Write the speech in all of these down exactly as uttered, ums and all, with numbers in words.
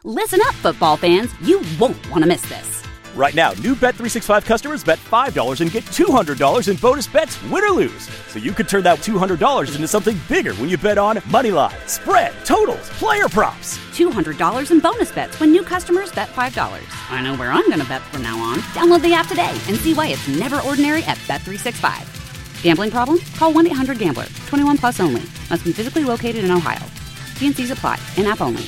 Listen up, football fans. You won't want to miss this. Right now, new Bet three sixty-five customers bet five dollars and get two hundred dollars in bonus bets, win or lose. So you could turn that two hundred dollars into something bigger when you bet on money line, spread, totals, player props. two hundred dollars in bonus bets when new customers bet five dollars. I know where I'm going to bet from now on. Download the app today and see why it's never ordinary at Bet three sixty-five. Gambling problem? Call one eight hundred gambler. twenty-one plus only. Must be physically located in Ohio. T and C's apply. In-app only.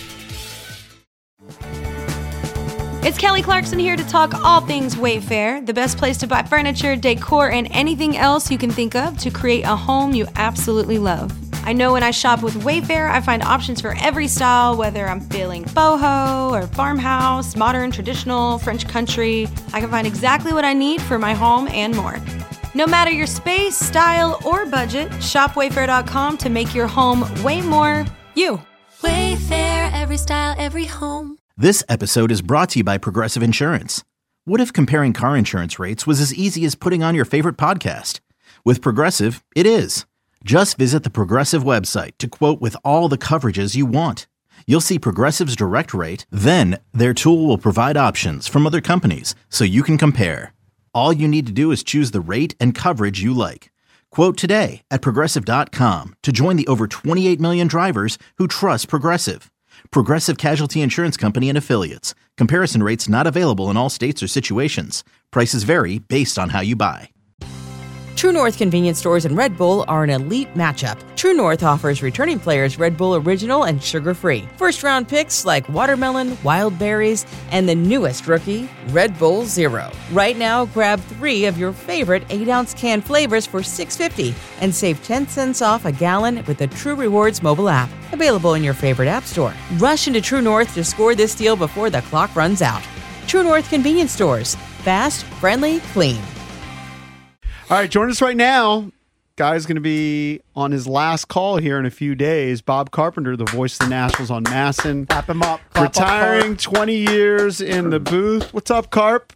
It's Kelly Clarkson here to talk all things Wayfair, the best place to buy furniture, decor, and anything else you can think of to create a home you absolutely love. I know when I shop with Wayfair, I find options for every style, whether I'm feeling boho or farmhouse, modern, traditional, French country. I can find exactly what I need for my home and more. No matter your space, style, or budget, shop wayfair dot com to make your home way more you. Wayfair, every style, every home. This episode is brought to you by Progressive Insurance. What if comparing car insurance rates was as easy as putting on your favorite podcast? With Progressive, it is. Just visit the Progressive website to quote with all the coverages you want. You'll see Progressive's direct rate, then their tool will provide options from other companies so you can compare. All you need to do is choose the rate and coverage you like. Quote today at progressive dot com to join the over twenty-eight million drivers who trust Progressive. Progressive Casualty Insurance Company and Affiliates. Comparison rates not available in all states or situations. Prices vary based on how you buy. True North convenience stores and Red Bull are an elite matchup. True North offers returning players Red Bull Original and sugar-free. First-round picks like watermelon, wild berries, and the newest rookie, Red Bull Zero. Right now, grab three of your favorite eight-ounce can flavors for six dollars and fifty cents and save ten cents off a gallon with the True Rewards mobile app. Available in your favorite app store. Rush into True North to score this deal before the clock runs out. True North convenience stores. Fast, friendly, clean. All right, join us right now. Guy's going to be on his last call here in a few days. Bob Carpenter, the voice of the Nationals on Masson. Clap him up. Clap Retiring up, twenty years in the booth. What's up, Carp?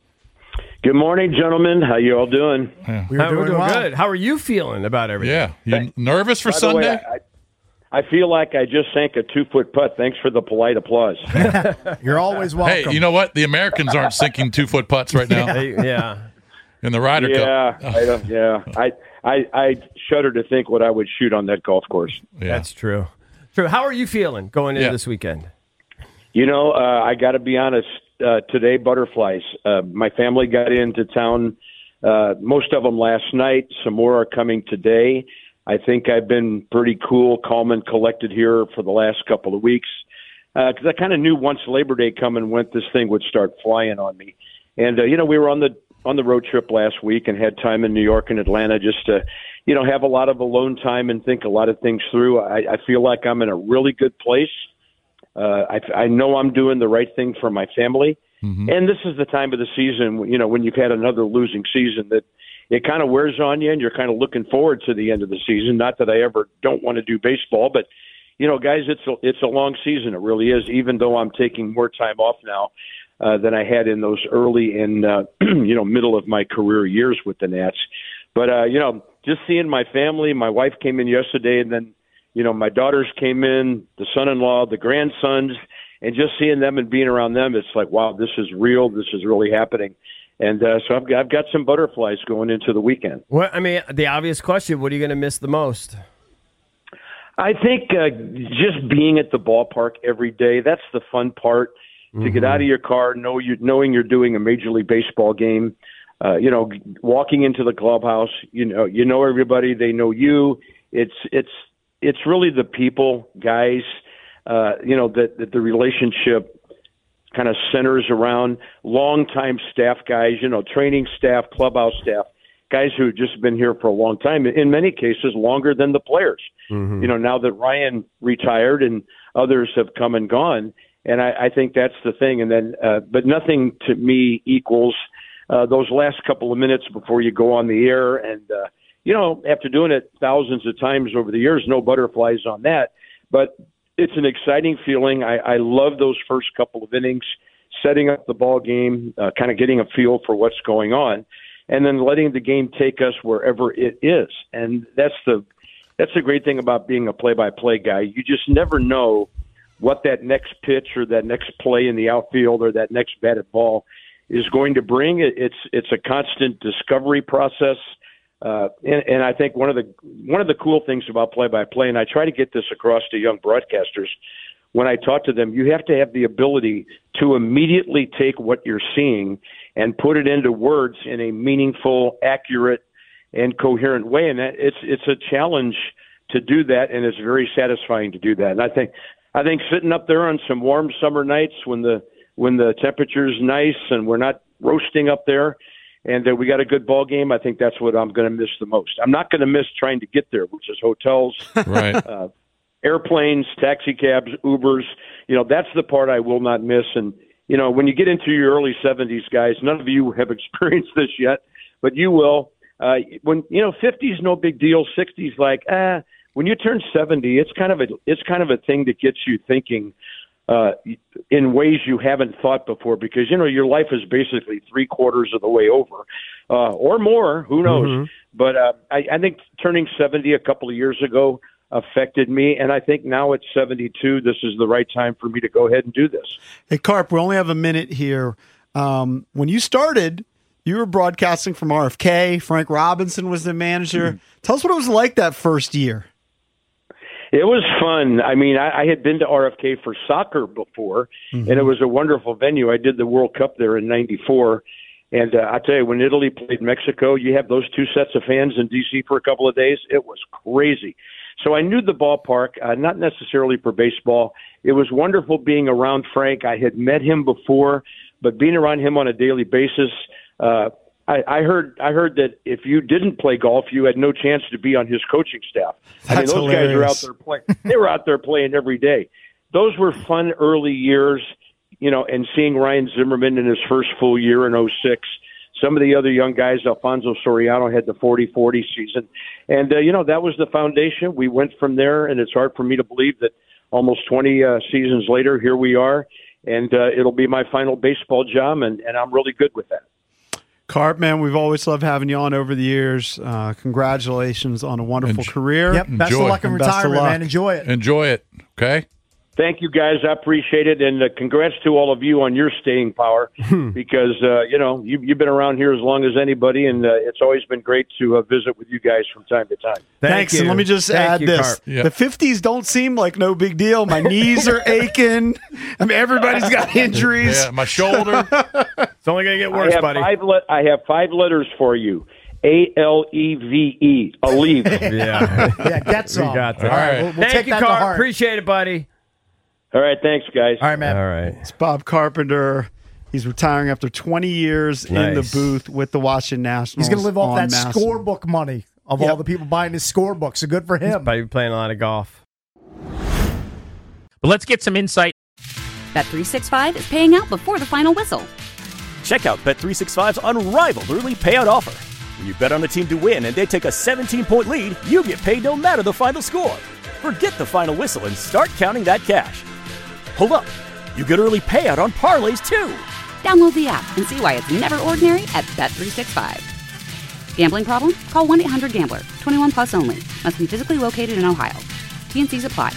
Good morning, gentlemen. How you all doing? Yeah. We're, doing, we're doing well. Good. How are you feeling about everything? Yeah. You nervous for By Sunday? Way, I, I feel like I just sank a two-foot putt. Thanks for the polite applause. You're always welcome. Hey, you know what? The Americans aren't sinking two-foot putts right now. yeah. yeah. In the Ryder yeah, Cup. I don't, yeah, I, I, I shudder to think what I would shoot on that golf course. Yeah. That's true. True. How are you feeling going into yeah. this weekend? You know, uh, I got to be honest. Uh, today, butterflies. Uh, my family got into town. Uh, most of them last night. Some more are coming today. I think I've been pretty cool, calm, and collected here for the last couple of weeks because uh, I kind of knew once Labor Day come and went, this thing would start flying on me. And uh, you know, we were on the on the road trip last week and had time in New York and Atlanta just to, you know, have a lot of alone time and think a lot of things through. I, I feel like I'm in a really good place. Uh, I, I know I'm doing the right thing for my family. Mm-hmm. And this is the time of the season, you know, when you've had another losing season that it kind of wears on you and you're kind of looking forward to the end of the season. Not that I ever don't want to do baseball, but, you know, guys, it's a, it's a long season. It really is, even though I'm taking more time off now. Uh, than I had in those early and, uh, you know, middle of my career years with the Nats. But, uh, you know, just seeing my family, my wife came in yesterday, and then, you know, my daughters came in, the son-in-law, the grandsons, and just seeing them and being around them, it's like, wow, this is real. This is really happening. And uh, so I've got, I've got some butterflies going into the weekend. Well, I mean, the obvious question, what are you going to miss the most? I think uh, just being at the ballpark every day, that's the fun part. To get out of your car, know you, knowing you're doing a Major League Baseball game, uh, you know, walking into the clubhouse, you know, you know everybody, they know you. It's it's it's really the people, guys. Uh, you know that, that the relationship kind of centers around longtime staff guys, you know, training staff, clubhouse staff, guys who have just been here for a long time. In many cases, longer than the players. Mm-hmm. You know, now that Ryan retired and others have come and gone. And I, I think that's the thing. And then, uh, but nothing to me equals uh, those last couple of minutes before you go on the air. And, uh, you know, after doing it thousands of times over the years, no butterflies on that. But it's an exciting feeling. I, I love those first couple of innings, setting up the ball game, uh, kind of getting a feel for what's going on, and then letting the game take us wherever it is. And that's the that's the great thing about being a play-by-play guy. You just never know what that next pitch or that next play in the outfield or that next batted ball is going to bring. It, it's it's a constant discovery process. Uh, and, and I think one of the one of the cool things about play-by-play, and I try to get this across to young broadcasters when I talk to them, you have to have the ability to immediately take what you're seeing and put it into words in a meaningful, accurate, and coherent way. And that, it's it's a challenge to do that, and it's very satisfying to do that. And I think I think sitting up there on some warm summer nights when the when the temperature's nice and we're not roasting up there, and uh, we got a good ball game, I think that's what I'm going to miss the most. I'm not going to miss trying to get there, which is hotels, right. uh, airplanes, taxi cabs, Ubers. You know, that's the part I will not miss. And, you know, when you get into your early seventies, guys, none of you have experienced this yet, but you will. Uh, when, you know, fifties, no big deal. sixties, like, ah, when you turn seventy, it's kind of a, it's kind of a thing that gets you thinking uh, in ways you haven't thought before, because, you know, your life is basically three quarters of the way over, uh, or more, who knows? Mm-hmm. But uh, I, I think turning seventy a couple of years ago affected me, and I think now at seventy-two, this is the right time for me to go ahead and do this. Hey, Carp, we only have a minute here. Um, when you started, you were broadcasting from R F K. Frank Robinson was the manager. Mm-hmm. Tell us what it was like that first year. It was fun. I mean, I, I had been to R F K for soccer before, mm-hmm. and it was a wonderful venue. I did the World Cup there in ninety-four. And uh, I tell you, when Italy played Mexico, you have those two sets of fans in D C for a couple of days. It was crazy. So I knew the ballpark, uh, not necessarily for baseball. It was wonderful being around Frank. I had met him before, but being around him on a daily basis, uh, I, I heard I heard that if you didn't play golf, you had no chance to be on his coaching staff. That's I mean, those hilarious. guys are out there playing. They were out there playing every day. Those were fun early years, you know, and seeing Ryan Zimmerman in his first full year in oh six. Some of the other young guys, Alfonso Soriano had the forty forty season. And, uh, you know, that was the foundation. We went from there, and it's hard for me to believe that almost twenty uh, seasons later, here we are. And uh, it'll be my final baseball job, and, and I'm really good with that. Carp, man, we've always loved having you on over the years. Uh, congratulations on a wonderful Enjoy. career. Yep, best Enjoy. of luck in And best of retirement, luck. man. Enjoy it. Enjoy it. Okay. Thank you, guys. I appreciate it. And uh, congrats to all of you on your staying power because, uh, you know, you, you've been around here as long as anybody, and uh, it's always been great to uh, visit with you guys from time to time. Thank Thanks. you. And let me just Thank add you, this. Carp. Yeah. The fifties don't seem like no big deal. My knees are aching. I mean, everybody's got injuries. Yeah, my shoulder. It's only going to get I worse, have, buddy. five le- I have five letters for you. A L E V E. Aleve. Yeah. Yeah, get some. We got that. All right, All right. we'll, we'll Thank take you, that to Carp. heart. Appreciate it, buddy. All right. Thanks, guys. All right, man. All right. It's Bob Carpenter. He's retiring after twenty years in the Nice. booth with the Washington Nationals. He's going to live off on that Madison. scorebook money of Yep. all the people buying his scorebook. So good for him. Probably playing a lot of golf. But let's get some insight. Bet three sixty-five is paying out before the final whistle. Check out Bet three sixty-five's unrivaled early payout offer. When you bet on a team to win and they take a seventeen-point lead, you get paid no matter the final score. Forget the final whistle and start counting that cash. Hold up. You get early payout on parlays, too. Download the app and see why it's never ordinary at Bet three sixty-five. Gambling problem? Call one eight hundred gambler. twenty-one plus only. Must be physically located in Ohio. T and C's apply.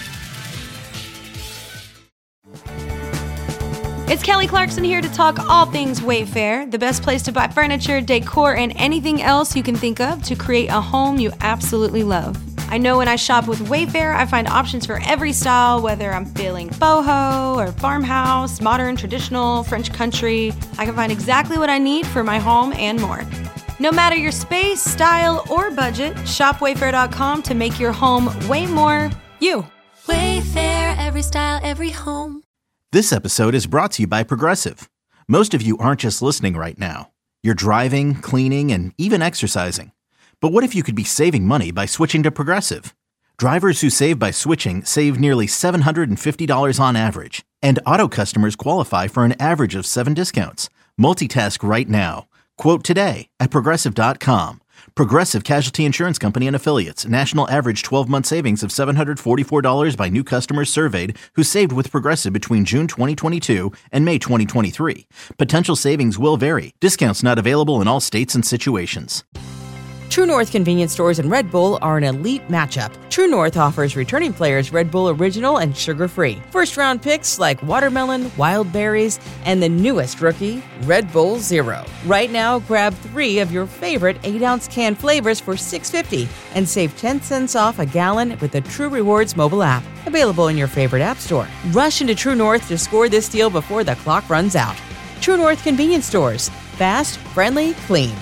It's Kelly Clarkson here to talk all things Wayfair, the best place to buy furniture, decor, and anything else you can think of to create a home you absolutely love. I know when I shop with Wayfair, I find options for every style, whether I'm feeling boho or farmhouse, modern, traditional, French country. I can find exactly what I need for my home and more. No matter your space, style, or budget, shop wayfair dot com to make your home way more you. Wayfair, every style, every home. This episode is brought to you by Progressive. Most of you aren't just listening right now. You're driving, cleaning, and even exercising. But what if you could be saving money by switching to Progressive? Drivers who save by switching save nearly seven hundred fifty dollars on average. And auto customers qualify for an average of seven discounts. Multitask right now. Quote today at Progressive dot com. Progressive Casualty Insurance Company and Affiliates. National average twelve-month savings of seven hundred forty-four dollars by new customers surveyed who saved with Progressive between June twenty twenty-two and May twenty twenty-three. Potential savings will vary. Discounts not available in all states and situations. True North convenience stores and Red Bull are an elite matchup. True North offers returning players Red Bull Original and sugar-free. First-round picks like watermelon, wild berries, and the newest rookie, Red Bull Zero. Right now, grab three of your favorite eight-ounce can flavors for six dollars and fifty cents and save ten cents off a gallon with the True Rewards mobile app. Available in your favorite app store. Rush into True North to score this deal before the clock runs out. True North convenience stores. Fast, friendly, clean.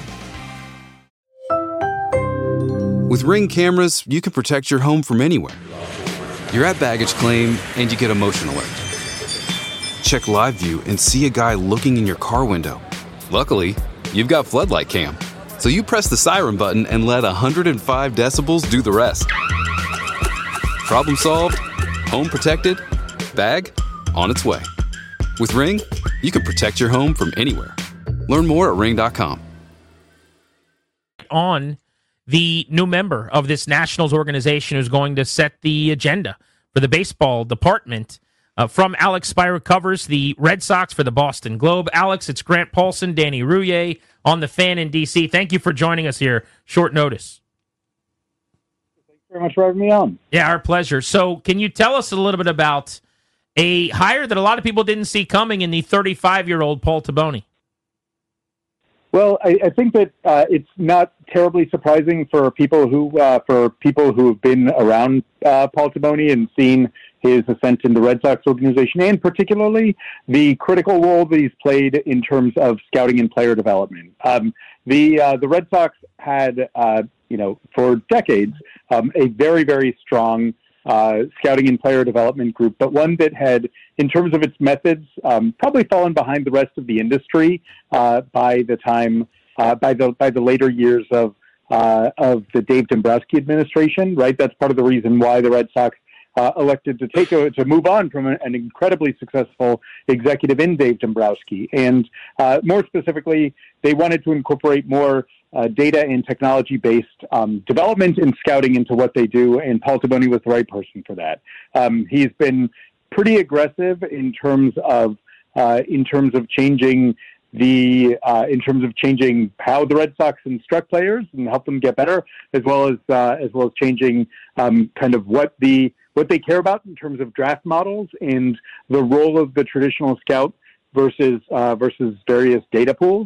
With Ring cameras, you can protect your home from anywhere. You're at baggage claim and you get a motion alert. Check live view and see a guy looking in your car window. Luckily, you've got Floodlight Cam. So you press the siren button and let one hundred five decibels do the rest. Problem solved, home protected, bag on its way. With Ring, you can protect your home from anywhere. Learn more at ring dot com. On the new member of this Nationals organization who's going to set the agenda for the baseball department. Uh, from Alex Spira, covers the Red Sox for the Boston Globe. Alex, it's Grant Paulson, Danny Rouhier on The Fan in D C. Thank you for joining us here. Short notice. Thanks very much for having me on. Yeah, our pleasure. So can you tell us a little bit about a hire that a lot of people didn't see coming in the thirty-five-year-old Paul Taboni? Well, I, I think that uh, it's not terribly surprising for people who uh, for people who have been around uh, Paul Taboni and seen his ascent in the Red Sox organization, and particularly the critical role that he's played in terms of scouting and player development. Um, the uh, the Red Sox had, uh, you know, for decades, um, a very very strong uh, scouting and player development group, but one that had, in terms of its methods, um, probably fallen behind the rest of the industry uh, by the time, uh, by the by the later years of uh, of the Dave Dombrowski administration. Right, that's part of the reason why the Red Sox uh, elected to take a, to move on from an incredibly successful executive in Dave Dombrowski, and uh, more specifically, they wanted to incorporate more Uh, data and technology-based um, development and scouting into what they do, and Paul Taboni was the right person for that. Um, he's been pretty aggressive in terms of uh, in terms of changing the uh, in terms of changing how the Red Sox instruct players and help them get better, as well as uh, as well as changing um, kind of what the what they care about in terms of draft models and the role of the traditional scout versus uh, versus various data pools.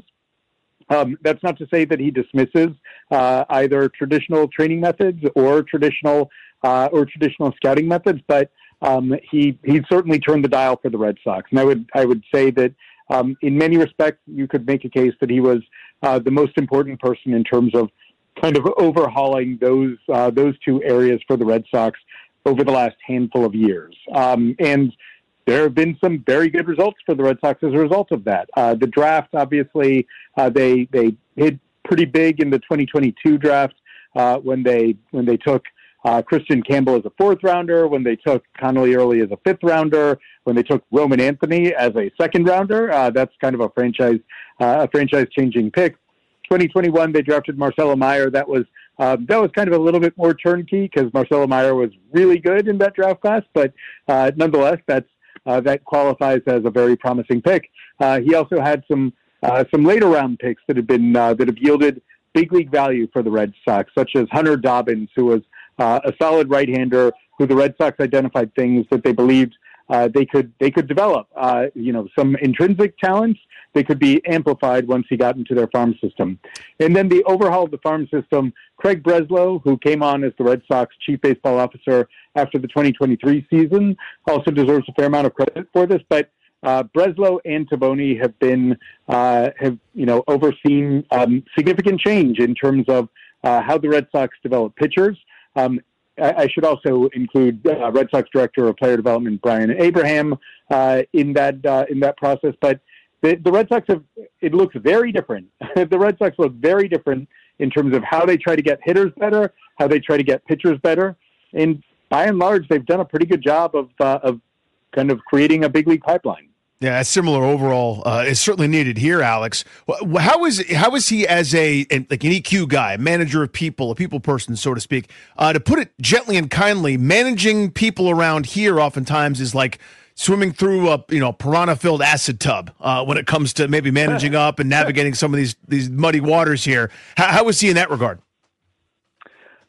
Um, that's not to say that he dismisses uh, either traditional training methods or traditional uh, or traditional scouting methods, but um, he he certainly turned the dial for the Red Sox. And I would I would say that um, in many respects you could make a case that he was uh, the most important person in terms of kind of overhauling those uh, those two areas for the Red Sox over the last handful of years. Um, and there have been some very good results for the Red Sox as a result of that. Uh, the draft, obviously, uh, they they hit pretty big in the twenty twenty-two draft uh, when they when they took uh, Christian Campbell as a fourth rounder, when they took Connolly Early as a fifth rounder, when they took Roman Anthony as a second rounder. Uh, that's kind of a franchise uh, a franchise changing pick. twenty twenty-one, they drafted Marcelo Meyer. That was uh, that was kind of a little bit more turnkey because Marcelo Meyer was really good in that draft class, but uh, nonetheless, that's Uh, that qualifies as a very promising pick. Uh, he also had some uh, some later round picks that have been uh, that have yielded big league value for the Red Sox, such as Hunter Dobbins, who was uh, a solid right-hander, who the Red Sox identified things that they believed uh, they could they could develop. Uh, you know, some intrinsic talents they could be amplified once he got into their farm system. And then the overhaul of the farm system, Craig Breslow, who came on as the Red Sox chief baseball officer after the twenty twenty-three season, also deserves a fair amount of credit for this. But uh, Breslow and Taboni have been uh, have you know overseen um, significant change in terms of uh, how the Red Sox develop pitchers. Um, I, I should also include uh, Red Sox director of player development Brian Abraham uh, in that uh, in that process, but. The, the Red Sox have, it looks very different. The Red Sox look very different in terms of how they try to get hitters better, how they try to get pitchers better. And by and large, they've done a pretty good job of, uh, of kind of creating a big league pipeline. Yeah, a similar overall uh, is certainly needed here, Alex. How is how is he as a like an E Q guy, manager of people, a people person, so to speak? Uh, to put it gently and kindly, managing people around here oftentimes is like swimming through a you know piranha-filled acid tub uh, when it comes to maybe managing up and navigating some of these these muddy waters here. How, how is he in that regard?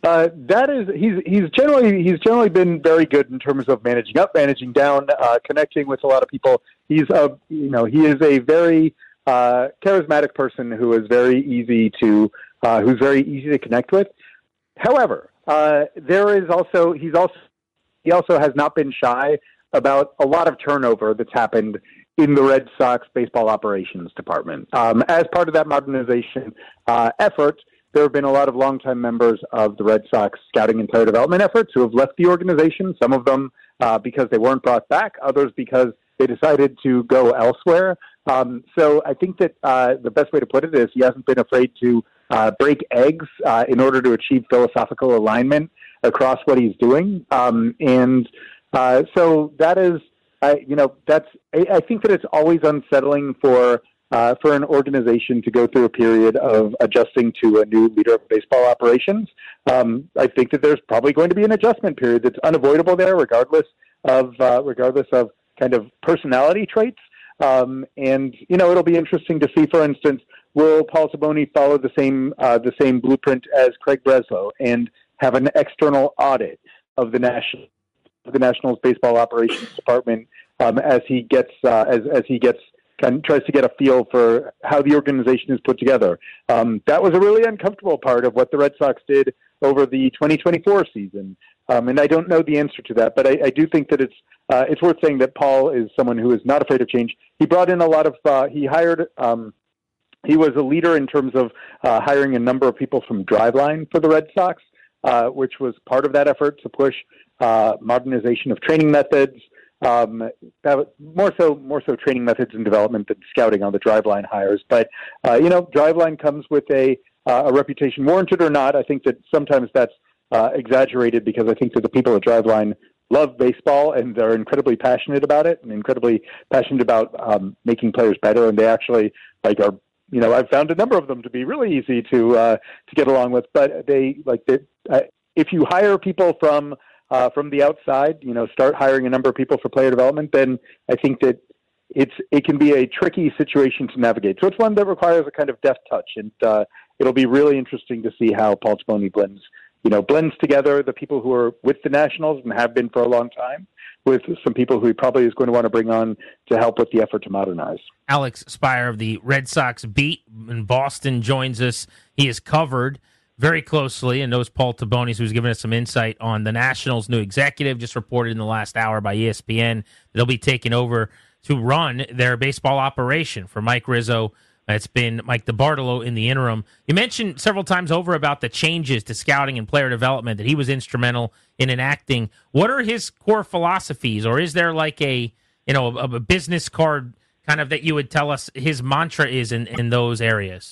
Uh, that is, he's he's generally he's generally been very good in terms of managing up, managing down, uh, connecting with a lot of people. He's a you know he is a very uh, charismatic person who is very easy to uh, who's very easy to connect with. However, uh, there is also he's also he also has not been shy about a lot of turnover that's happened in the Red Sox baseball operations department. Um, as part of that modernization uh, effort, there have been a lot of longtime members of the Red Sox scouting and player development efforts who have left the organization, some of them uh, because they weren't brought back, others because they decided to go elsewhere. Um, so I think that uh, the best way to put it is he hasn't been afraid to uh, break eggs uh, in order to achieve philosophical alignment across what he's doing. Um, and uh, so that is, uh, you know, that's, I, I think that it's always unsettling for Uh, for an organization to go through a period of adjusting to a new leader of baseball operations. Um, I think that there's probably going to be an adjustment period that's unavoidable there, regardless of uh, regardless of kind of personality traits. Um, and you know, it'll be interesting to see, for instance, will Paul Taboni follow the same uh, the same blueprint as Craig Breslow and have an external audit of the national of the Nationals baseball operations department um, as he gets uh, as as he gets. Kind of tries to get a feel for how the organization is put together. Um, that was a really uncomfortable part of what the Red Sox did over the twenty twenty-four season. Um, and I don't know the answer to that, but I, I do think that it's uh, it's worth saying that Paul is someone who is not afraid of change. He brought in a lot of, uh, he hired, um, he was a leader in terms of uh, hiring a number of people from Driveline for the Red Sox, uh, which was part of that effort to push uh, modernization of training methods, Um, that was more so, more so training methods and development than scouting on the Driveline hires. But, uh, you know, Driveline comes with a, uh, a reputation, warranted or not. I think that sometimes that's uh, exaggerated because I think that the people at Driveline love baseball and they're incredibly passionate about it and incredibly passionate about um, making players better. And they actually like are, you know, I've found a number of them to be really easy to, uh, to get along with, but they like they, uh, if you hire people from, Uh, from the outside, you know, start hiring a number of people for player development, then I think that it's it can be a tricky situation to navigate. So it's one that requires a kind of deft touch, and uh, it'll be really interesting to see how Paul Taboni blends, you know, blends together the people who are with the Nationals and have been for a long time with some people who he probably is going to want to bring on to help with the effort to modernize. Alex Spire of the Red Sox beat in Boston joins us. He is covered very closely and knows Paul Taboni, who's given us some insight on the Nationals' new executive, just reported in the last hour by E S P N. They'll be taking over to run their baseball operation for Mike Rizzo. It's been Mike DeBartolo in the interim. You mentioned several times over about the changes to scouting and player development that he was instrumental in enacting. What are his core philosophies, or is there like a you know a, a business card kind of that you would tell us his mantra is in, in those areas?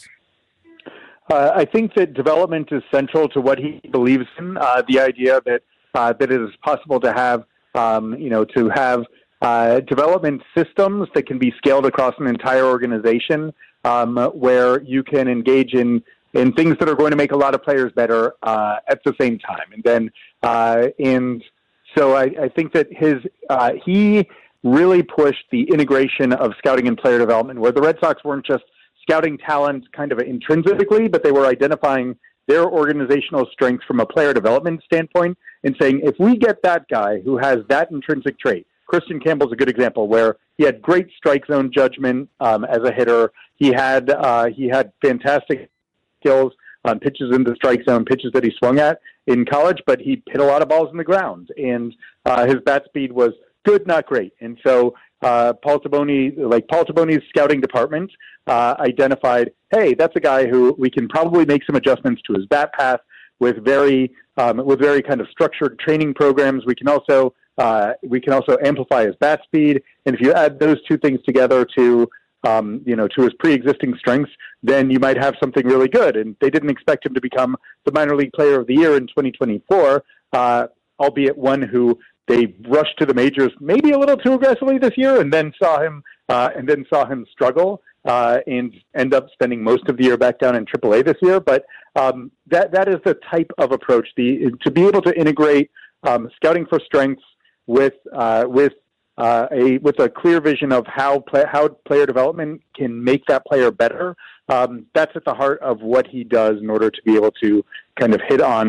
Uh, I think that development is central to what he believes in. Uh, the idea that uh, that it is possible to have, um, you know, to have uh, development systems that can be scaled across an entire organization, um, where you can engage in in things that are going to make a lot of players better uh, at the same time. And then, uh, and so I, I think that his uh, he really pushed the integration of scouting and player development, where the Red Sox weren't just scouting talent kind of intrinsically, but they were identifying their organizational strengths from a player development standpoint and saying, if we get that guy who has that intrinsic trait, Christian Campbell's a good example where he had great strike zone judgment um, as a hitter. He had uh, he had fantastic skills on pitches in the strike zone, pitches that he swung at in college, but he hit a lot of balls in the ground, and uh, his bat speed was good, not great. And so uh, Paul Taboni, like Paul Taboni's scouting department, uh, identified, hey, that's a guy who we can probably make some adjustments to his bat path with very um, with very kind of structured training programs. We can also uh, we can also amplify his bat speed, and if you add those two things together to um, you know to his pre-existing strengths, then you might have something really good. And they didn't expect him to become the minor league player of the year in twenty twenty-four, uh, albeit one who they rushed to the majors maybe a little too aggressively this year, and then saw him uh, and then saw him struggle uh, and end up spending most of the year back down in triple A this year. But um, that that is the type of approach, the to be able to integrate um, scouting for strengths with uh, with uh, a with a clear vision of how play, how player development can make that player better. Um, that's at the heart of what he does in order to be able to kind of hit on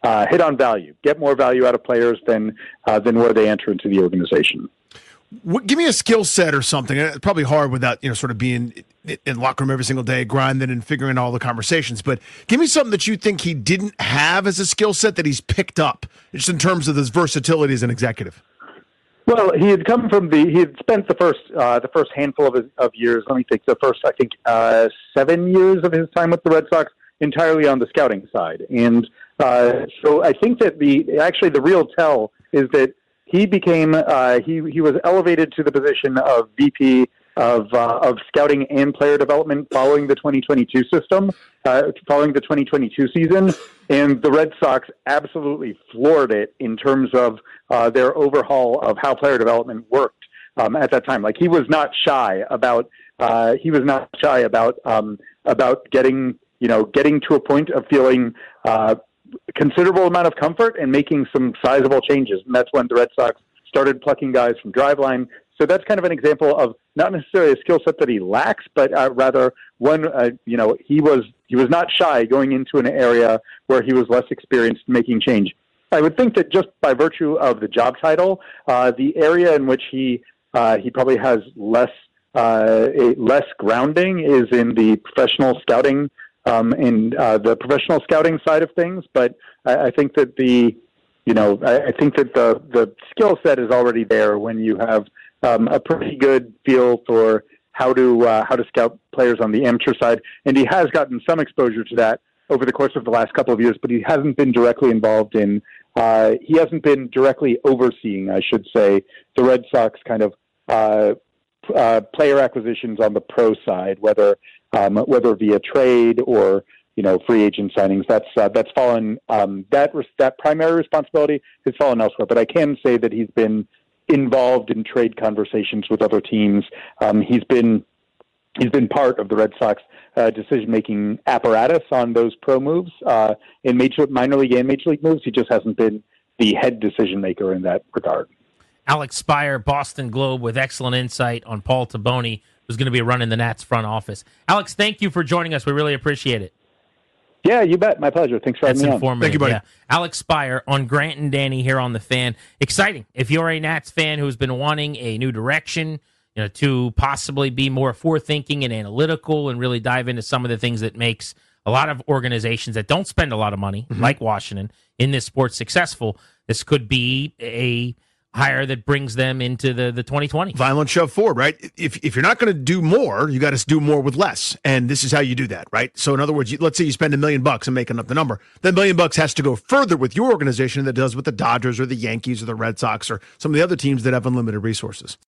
uh, hit on value, get more value out of players than uh, than where they enter into the organization. What, give me a skill set or something. It's probably hard without, you know, sort of being in the locker room every single day, grinding and figuring out all the conversations. But give me something that you think he didn't have as a skill set that he's picked up, just in terms of his versatility as an executive. Well, he had come from the. He had spent the first uh, the first handful of his, of years. Let me think. The first, I think, uh, seven years of his time with the Red Sox entirely on the scouting side, and uh, so I think that the actually the real tell is that he became uh, he he was elevated to the position of V P of uh, of scouting and player development following the twenty twenty-two system, uh, following the twenty twenty-two season, and the Red Sox absolutely floored it in terms of uh, their overhaul of how player development worked um, at that time. Like he was not shy about uh, he was not shy about um, about getting you know getting to a point of feeling Uh, considerable amount of comfort and making some sizable changes. And that's when the Red Sox started plucking guys from driveline. So that's kind of an example of not necessarily a skill set that he lacks, but uh, rather one, uh, you know, he was, he was not shy going into an area where he was less experienced making change. I would think that just by virtue of the job title, uh, the area in which he, uh, he probably has less, uh, a, less grounding is in the professional scouting Um, in uh, the professional scouting side of things, but I, I think that the, you know, I, I think that the the skill set is already there when you have um, a pretty good feel for how to uh, how to scout players on the amateur side, and he has gotten some exposure to that over the course of the last couple of years, but he hasn't been directly involved in. Uh, he hasn't been directly overseeing, I should say, the Red Sox kind of uh, uh, player acquisitions on the pro side, whether. Um, whether via trade or you know free agent signings, that's uh, that's fallen um, that res- that primary responsibility has fallen elsewhere. But I can say that he's been involved in trade conversations with other teams. Um, he's been he's been part of the Red Sox uh, decision making apparatus on those pro moves uh, in major minor league and major league moves. He just hasn't been the head decision maker in that regard. Alex Spire, Boston Globe, with excellent insight on Paul Taboni, who's going to be running the Nats front office. Alex, thank you for joining us. We really appreciate it. Yeah, you bet. My pleasure. Thanks for That's having me informative. on. Thank you, buddy. Yeah. Alex Spire on Grant and Danny here on The Fan. Exciting. If you're a Nats fan who's been wanting a new direction, you know, to possibly be more forward-thinking and analytical and really dive into some of the things that makes a lot of organizations that don't spend a lot of money, mm-hmm. like Washington, in this sport successful, this could be a hire that brings them into the, the twenty twenty. Violent shove forward, right? If if you're not going to do more, you got to do more with less. And this is how you do that, right? So in other words, you, let's say you spend a million bucks and making up the number. That million bucks has to go further with your organization than it does with the Dodgers or the Yankees or the Red Sox or some of the other teams that have unlimited resources.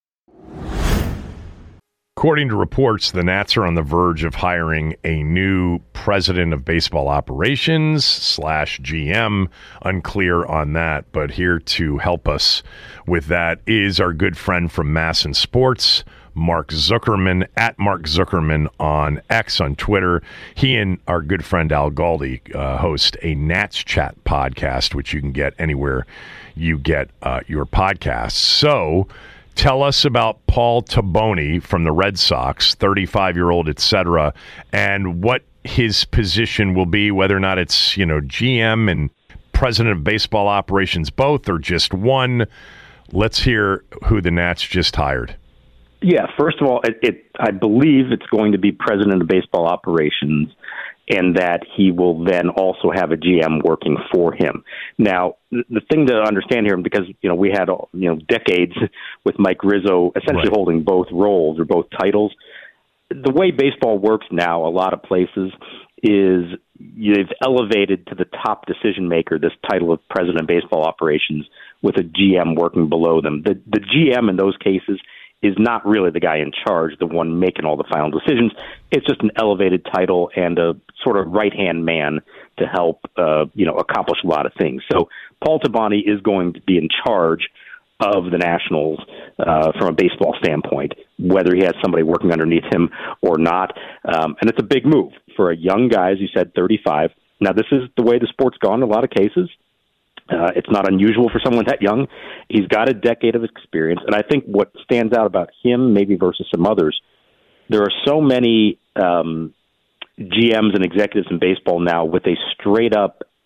According to reports, the Nats are on the verge of hiring a new president of baseball operations slash G M. Unclear on that, but here to help us with that is our good friend from Masson Sports, Mark Zuckerman, at Mark Zuckerman on X on Twitter. He and our good friend Al Galdi uh, host a Nats Chat podcast, which you can get anywhere you get uh, your podcasts. So tell us about Paul Taboni from the Red Sox, thirty-five-year-old, et cetera, and what his position will be, whether or not it's, you know, G M and president of baseball operations both, or just one. Let's hear who the Nats just hired. Yeah, first of all, it, it I believe it's going to be president of baseball operations, and that he will then also have a G M working for him. Now, the thing to understand here, because you know we had you know decades with Mike Rizzo essentially right. holding both roles or both titles. The way baseball works now, a lot of places, is you've elevated to the top decision maker this title of president of baseball operations with a G M working below them. The the G M in those cases is not really the guy in charge, the one making all the final decisions. It's just an elevated title and a sort of right-hand man to help, uh, you know, accomplish a lot of things. So Paul Taboni is going to be in charge of the Nationals uh, from a baseball standpoint, whether he has somebody working underneath him or not. Um, and it's a big move for a young guy, as you said, thirty-five. Now, this is the way the sport's gone in a lot of cases. Uh, it's not unusual for someone that young. He's got a decade of experience, and I think what stands out about him, maybe versus some others, there are so many um, G Ms and executives in baseball now with a straight-up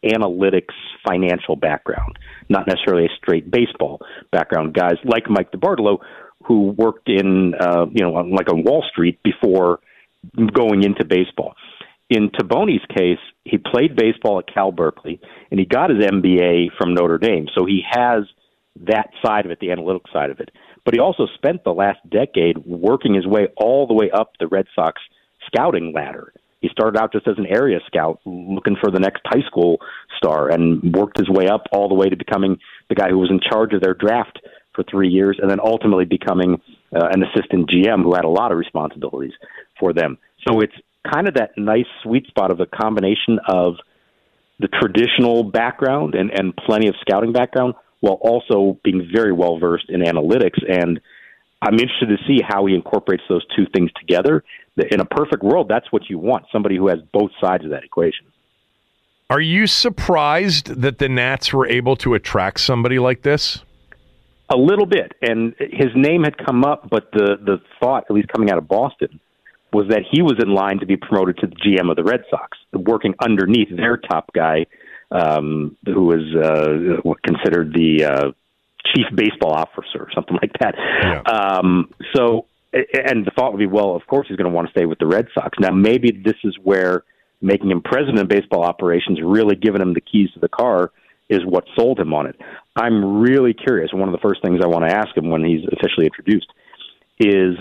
analytics financial background, not necessarily a straight baseball background. Guys like Mike DeBartolo, who worked in, uh, you know, like on Wall Street before going into baseball. In Taboni's case, he played baseball at Cal Berkeley, and he got his M B A from Notre Dame. So he has that side of it, the analytics side of it. But he also spent the last decade working his way all the way up the Red Sox scouting ladder. He started out just as an area scout looking for the next high school star and worked his way up all the way to becoming the guy who was in charge of their draft for three years and then ultimately becoming uh, an assistant G M who had a lot of responsibilities for them. So it's kind of that nice sweet spot of a combination of the traditional background and, and plenty of scouting background while also being very well versed in analytics. And I'm interested to see how he incorporates those two things together. In a perfect world, that's what you want, somebody who has both sides of that equation. Are you surprised that the Nats were able to attract somebody like this? A little bit. And his name had come up, but the, the thought, at least coming out of Boston, was that he was in line to be promoted to the G M of the Red Sox, working underneath their top guy, um, who was uh, considered the uh, chief baseball officer or something like that. Yeah. Um, so, and the thought would be, well, of course he's going to want to stay with the Red Sox. Now, maybe this is where making him president of baseball operations, really giving him the keys to the car, is what sold him on it. I'm really curious. One of the first things I want to ask him when he's officially introduced is,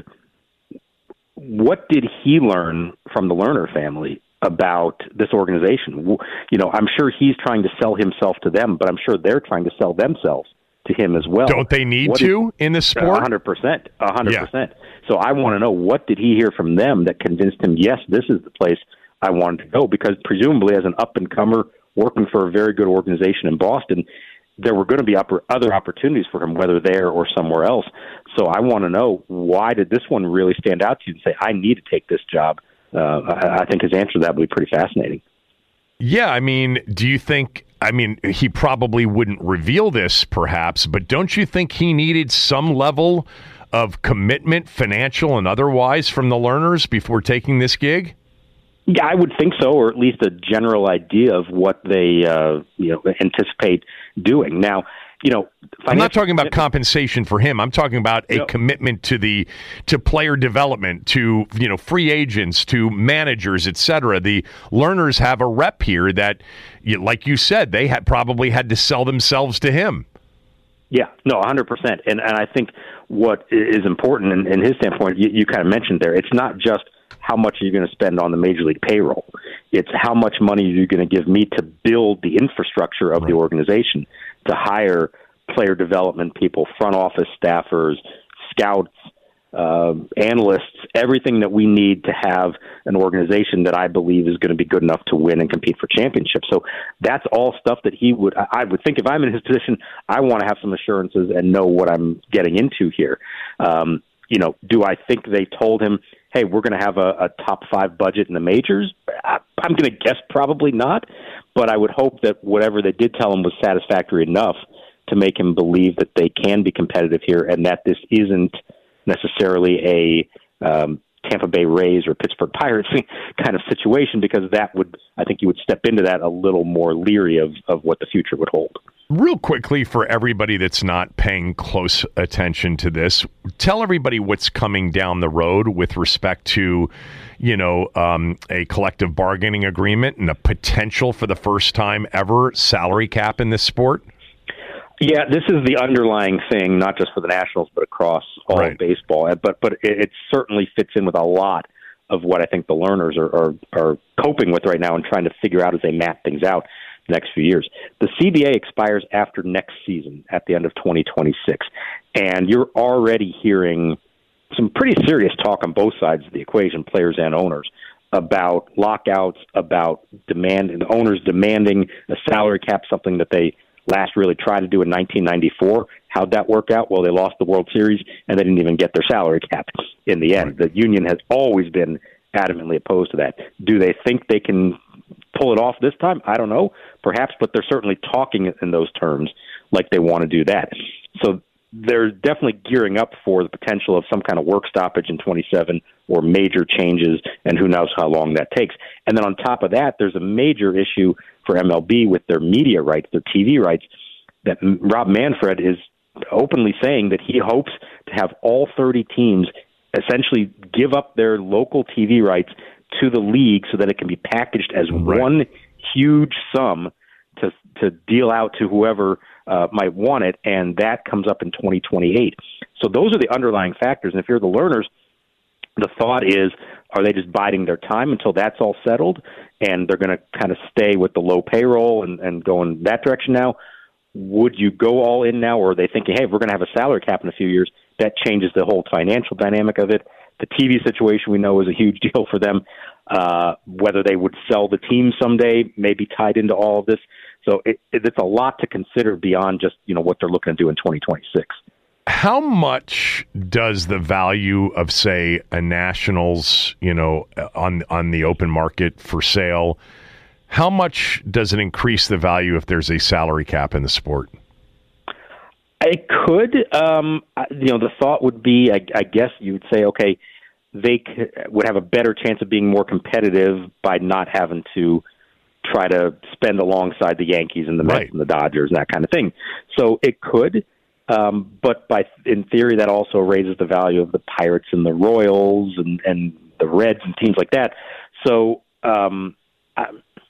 what did he learn from the Lerner family about this organization? You know, I'm sure he's trying to sell himself to them, but I'm sure they're trying to sell themselves to him as well. Don't they need what to is, in this sport? one hundred percent. one hundred percent. Yeah. So I want to know, what did he hear from them that convinced him, yes, this is the place I wanted to go? Because presumably as an up-and-comer working for a very good organization in Boston, there were going to be other opportunities for him, whether there or somewhere else. So I want to know, why did this one really stand out to you and say, I need to take this job? Uh, I, I think his answer to that would be pretty fascinating. Yeah, I mean, do you think, I mean, he probably wouldn't reveal this perhaps, but don't you think he needed some level of commitment, financial and otherwise, from the Lerners before taking this gig? Yeah, I would think so, or at least a general idea of what they uh, you know anticipate doing. Now, you know, I'm not talking about compensation for him. I'm talking about a no. commitment to the to player development, to you know free agents, to managers, et cetera. The Lerners have a rep here that, like you said, they had probably had to sell themselves to him. Yeah, no, one hundred percent. And and I think what is important in, in his standpoint, you, you kind of mentioned there, it's not just how much are you going to spend on the major league payroll. It's how much money are you going to give me to build the infrastructure of right. the organization, to hire player development people, front office staffers, scouts, uh, analysts, everything that we need to have an organization that I believe is going to be good enough to win and compete for championships. So that's all stuff that he would, I would think if I'm in his position, I want to have some assurances and know what I'm getting into here. Um, you know, do I think they told him, hey, we're going to have a, a top five budget in the majors? I, I'm going to guess probably not, but I would hope that whatever they did tell him was satisfactory enough to make him believe that they can be competitive here and that this isn't necessarily a um, Tampa Bay Rays or Pittsburgh Pirates kind of situation, because that would, I think you would step into that a little more leery of, of what the future would hold. Real quickly, for everybody that's not paying close attention to this, tell everybody what's coming down the road with respect to, you know, um, a collective bargaining agreement and a potential for the first time ever salary cap in this sport. Yeah, this is the underlying thing, not just for the Nationals, but across all right. of baseball. But but it, it certainly fits in with a lot of what I think the Lerners are, are, are coping with right now and trying to figure out as they map things out the next few years. The C B A expires after next season at the end of twenty twenty-six. And you're already hearing some pretty serious talk on both sides of the equation, players and owners, about lockouts, about demand, and the owners demanding a salary cap, something that they last really tried to do in nineteen ninety-four. How'd that work out? Well, they lost the World Series, and they didn't even get their salary cap in the end. The union has always been adamantly opposed to that. Do they think they can pull it off this time? I don't know, perhaps, but they're certainly talking in those terms like they want to do that. So they're definitely gearing up for the potential of some kind of work stoppage in twenty-seven or major changes, and who knows how long that takes. And then on top of that, there's a major issue for M L B with their media rights, their T V rights, that Rob Manfred is openly saying that he hopes to have all thirty teams essentially give up their local T V rights to the league so that it can be packaged as right. one huge sum to to deal out to whoever uh, might want it, and that comes up in twenty twenty-eight. So those are the underlying factors, and if you're the learners, the thought is, are they just biding their time until that's all settled, and they're going to kind of stay with the low payroll and, and go in that direction now? Would you go all in now, or are they thinking, hey, if we're going to have a salary cap in a few years, that changes the whole financial dynamic of it? The T V situation we know is a huge deal for them. Uh, whether they would sell the team someday may be tied into all of this. So it, it, it's a lot to consider beyond just, you know, what they're looking to do in twenty twenty-six. How much does the value of, say, a Nationals, you know, on on the open market for sale, how much does it increase the value if there's a salary cap in the sport? It could. Um, you know, the thought would be, I, I guess you would say, okay, they could, would have a better chance of being more competitive by not having to try to spend alongside the Yankees and the Mets right. and the Dodgers and that kind of thing. So it could, um, but by in theory, that also raises the value of the Pirates and the Royals and, and the Reds and teams like that. So um, I,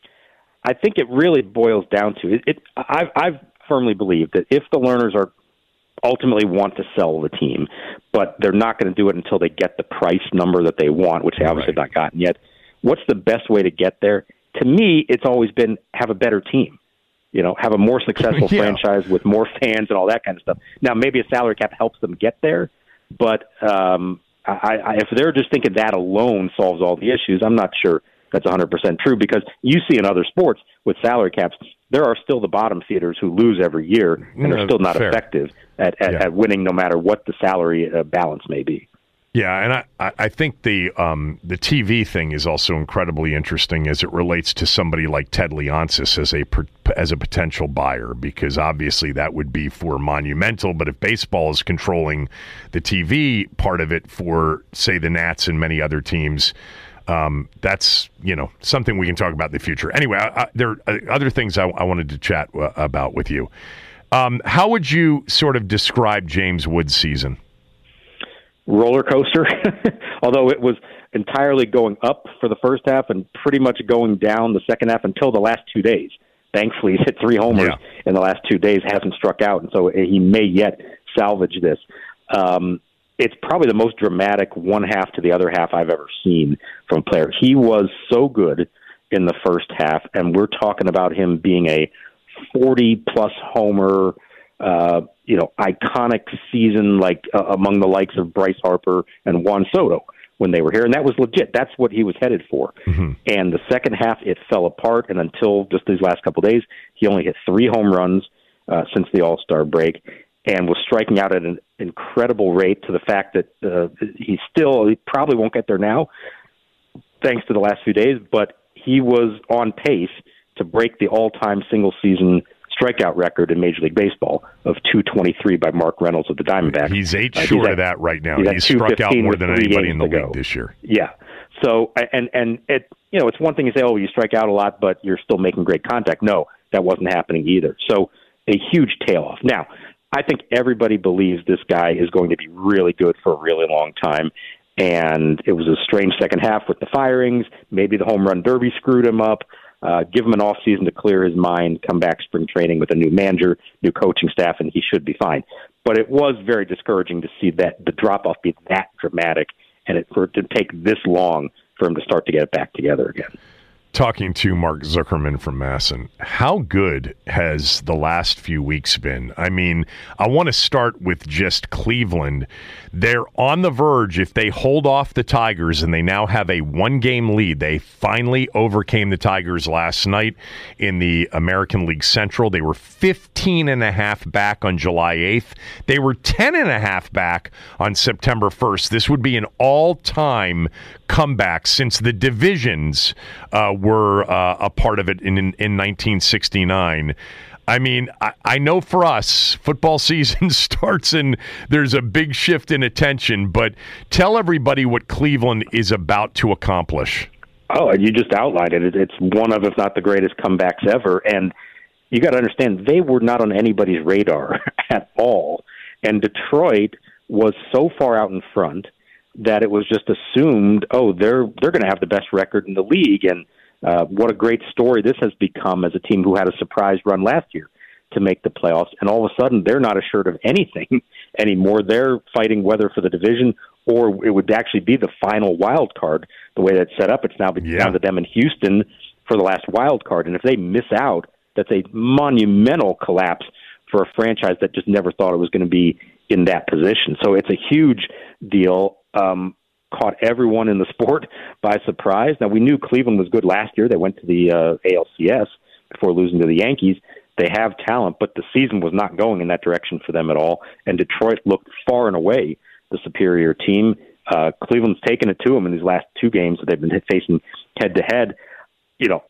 I think it really boils down to it. it I've, I've firmly believed that if the learners are ultimately want to sell the team, but they're not going to do it until they get the price number that they want, which they obviously right. have not gotten yet. What's the best way to get there? To me, it's always been have a better team, you know, have a more successful yeah. franchise with more fans and all that kind of stuff. Now, maybe a salary cap helps them get there, but um, I, I, if they're just thinking that alone solves all the issues, I'm not sure that's one hundred percent true, because you see in other sports with salary caps, there are still the bottom feeders who lose every year and are still not Fair. effective at, at, yeah. at winning no matter what the salary uh, balance may be. Yeah, and I, I think the um, the T V thing is also incredibly interesting as it relates to somebody like Ted Leonsis as a as a potential buyer, because obviously that would be for Monumental, but if baseball is controlling the T V part of it for, say, the Nats and many other teams, um, that's, you know, something we can talk about in the future. Anyway, I, I, there are other things I, I wanted to chat uh, about with you. Um, how would you sort of describe James Wood's season? Roller coaster, although it was entirely going up for the first half and pretty much going down the second half until the last two days. Thankfully, he's hit three homers yeah. in the last two days, hasn't struck out, and so he may yet salvage this. Um, it's probably the most dramatic one half to the other half I've ever seen from a player. He was so good in the first half, and we're talking about him being a forty-plus homer, uh, you know, iconic season, like uh, among the likes of Bryce Harper and Juan Soto when they were here. And that was legit. That's what he was headed for. Mm-hmm. And the second half, it fell apart. And until just these last couple of days, he only hit three home runs uh, since the All-Star break and was striking out at an incredible rate, to the fact that uh, he still he probably won't get there now, thanks to the last few days, but he was on pace to break the all-time single-season strikeout record in Major League Baseball of two twenty-three by Mark Reynolds of the Diamondbacks. He's eight uh, short he's at, of that right now. He's, he's struck out more than anybody in the league this year. Yeah. So, and and it, you know, it's one thing to say, oh, you strike out a lot, but you're still making great contact. No, that wasn't happening either. So, a huge tail off. Now, I think everybody believes this guy is going to be really good for a really long time. And it was a strange second half with the firings. Maybe the home run derby screwed him up. Uh, give him an off season to clear his mind, come back spring training with a new manager, new coaching staff, and he should be fine. But it was very discouraging to see that the drop-off be that dramatic, and it, for it to take this long for him to start to get it back together again. Talking to Mark Zuckerman from Masson, how good has the last few weeks been? I mean, I want to start with just Cleveland. They're on the verge. If they hold off the Tigers, and they now have a one-game lead, they finally overcame the Tigers last night in the American League Central. They were fifteen and a half back on July eighth. They were ten and a half back on September first. This would be an all-time comeback since the divisions uh, were uh, a part of it in, in, in nineteen sixty-nine. I mean, I, I know for us, football season starts and there's a big shift in attention, but tell everybody what Cleveland is about to accomplish. Oh, you just outlined it. It's one of, if not the greatest comebacks ever. And you got to understand, they were not on anybody's radar at all. And Detroit was so far out in front that it was just assumed, oh, they're they're going to have the best record in the league. And uh, what a great story this has become as a team who had a surprise run last year to make the playoffs. And all of a sudden, they're not assured of anything anymore. They're fighting whether for the division or it would actually be the final wild card. The way that's set up, it's now Yeah. down to them in Houston for the last wild card. And if they miss out, that's a monumental collapse for a franchise that just never thought it was going to be in that position. So it's a huge deal. Um, caught everyone in the sport by surprise. Now, we knew Cleveland was good last year. They went to the uh, A L C S before losing to the Yankees. They have talent, but the season was not going in that direction for them at all. And Detroit looked far and away the superior team. Uh, Cleveland's taken it to them in these last two games that they've been facing head-to-head. You know,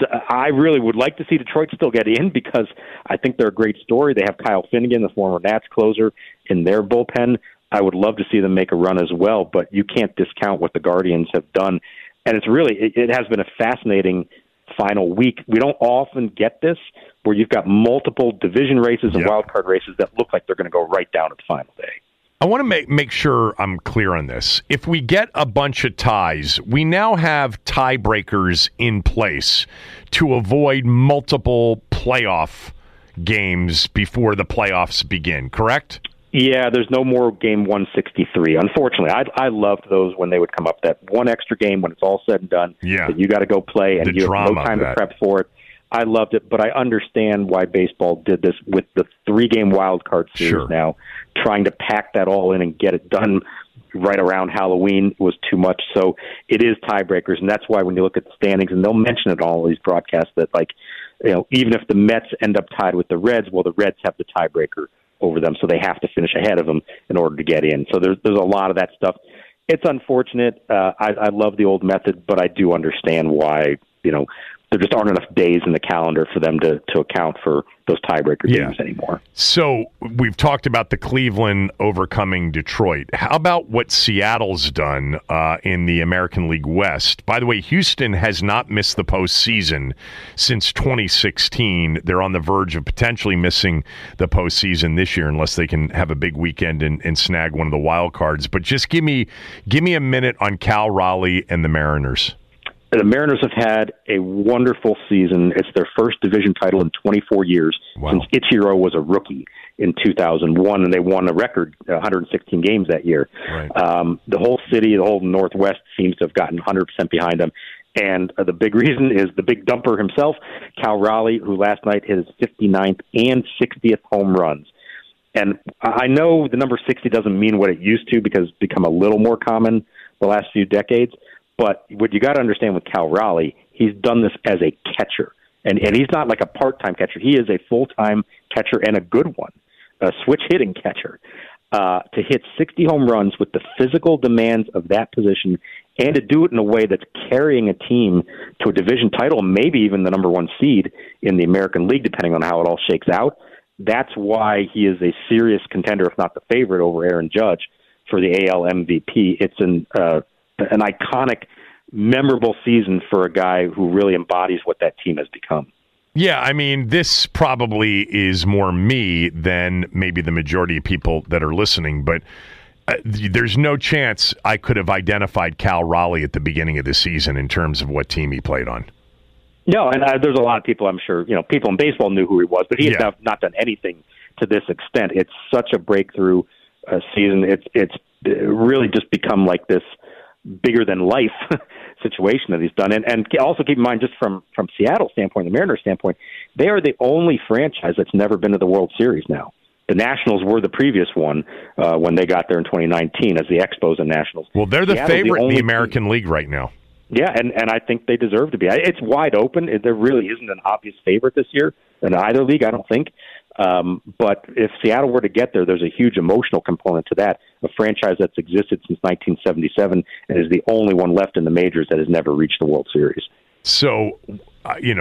I really would like to see Detroit still get in because I think they're a great story. They have Kyle Finnegan, the former Nats closer, in their bullpen. I would love to see them make a run as well, but you can't discount what the Guardians have done. And it's really, it, it has been a fascinating final week. We don't often get this where you've got multiple division races and Yep. wild card races that look like they're going to go right down at the final day. I want to make make sure I'm clear on this. If we get a bunch of ties, we now have tiebreakers in place to avoid multiple playoff games before the playoffs begin, correct? Yeah, there's no more game one sixty-three. Unfortunately, I I loved those when they would come up. That one extra game when it's all said and done, Yeah. that you got to go play and The you have drama no of time to that. prep for it. I loved it, but I understand why baseball did this with the three-game wild card series Sure. now. Trying to pack that all in and get it done right around Halloween was too much. So it is tiebreakers, and that's why when you look at the standings, and they'll mention it on all these broadcasts, that like, you know, even if the Mets end up tied with the Reds, well, the Reds have the tiebreaker over them, so they have to finish ahead of them in order to get in. So there's there's a lot of that stuff. It's unfortunate. Uh, I, I love the old method, but I do understand why, you know, there just aren't enough days in the calendar for them to, to account for those tiebreaker Yeah. games anymore. So we've talked about the Cleveland overcoming Detroit. How about what Seattle's done uh, in the American League West? By the way, Houston has not missed the postseason since twenty sixteen. They're on the verge of potentially missing the postseason this year unless they can have a big weekend and, and snag one of the wild cards. But just give me give me a minute on Cal Raleigh and the Mariners. The Mariners have had a wonderful season. It's their first division title in twenty-four years Wow. since Ichiro was a rookie in two thousand one, and they won a record one hundred sixteen games that year. Right. Um, the whole city, the whole Northwest seems to have gotten one hundred percent behind them. And uh, the big reason is the big dumper himself, Cal Raleigh, who last night hit his fifty-ninth and sixtieth home runs. And I know the number sixty doesn't mean what it used to because it's become a little more common the last few decades. But what you got to understand with Cal Raleigh, he's done this as a catcher. And, and he's not like a part-time catcher. He is a full-time catcher and a good one, a switch-hitting catcher. Uh, to hit sixty home runs with the physical demands of that position and to do it in a way that's carrying a team to a division title, maybe even the number one seed in the American League, depending on how it all shakes out, that's why he is a serious contender, if not the favorite, over Aaron Judge for the A L M V P. It's an uh, an iconic, memorable season for a guy who really embodies what that team has become. Yeah, I mean, this probably is more me than maybe the majority of people that are listening, but uh, there's no chance I could have identified Cal Raleigh at the beginning of the season in terms of what team he played on. No, and uh, there's a lot of people, I'm sure, you know, people in baseball knew who he was, but he has Yeah. not, not done anything to this extent. It's such a breakthrough uh, season. It's it's really just become like this bigger than life situation that he's done. And, and also keep in mind, just from, from Seattle's standpoint, the Mariners' standpoint, they are the only franchise that's never been to the World Series now. The Nationals were the previous one uh, when they got there in twenty nineteen as the Expos and Nationals. Well, they're the Seattle's favorite in only the American League right now. Yeah, and, and I think they deserve to be. It's wide open. There really isn't an obvious favorite this year in either league, I don't think. Um, but if Seattle were to get there, there's a huge emotional component to that. A franchise that's existed since nineteen seventy-seven and is the only one left in the majors that has never reached the World Series. So, uh, you know,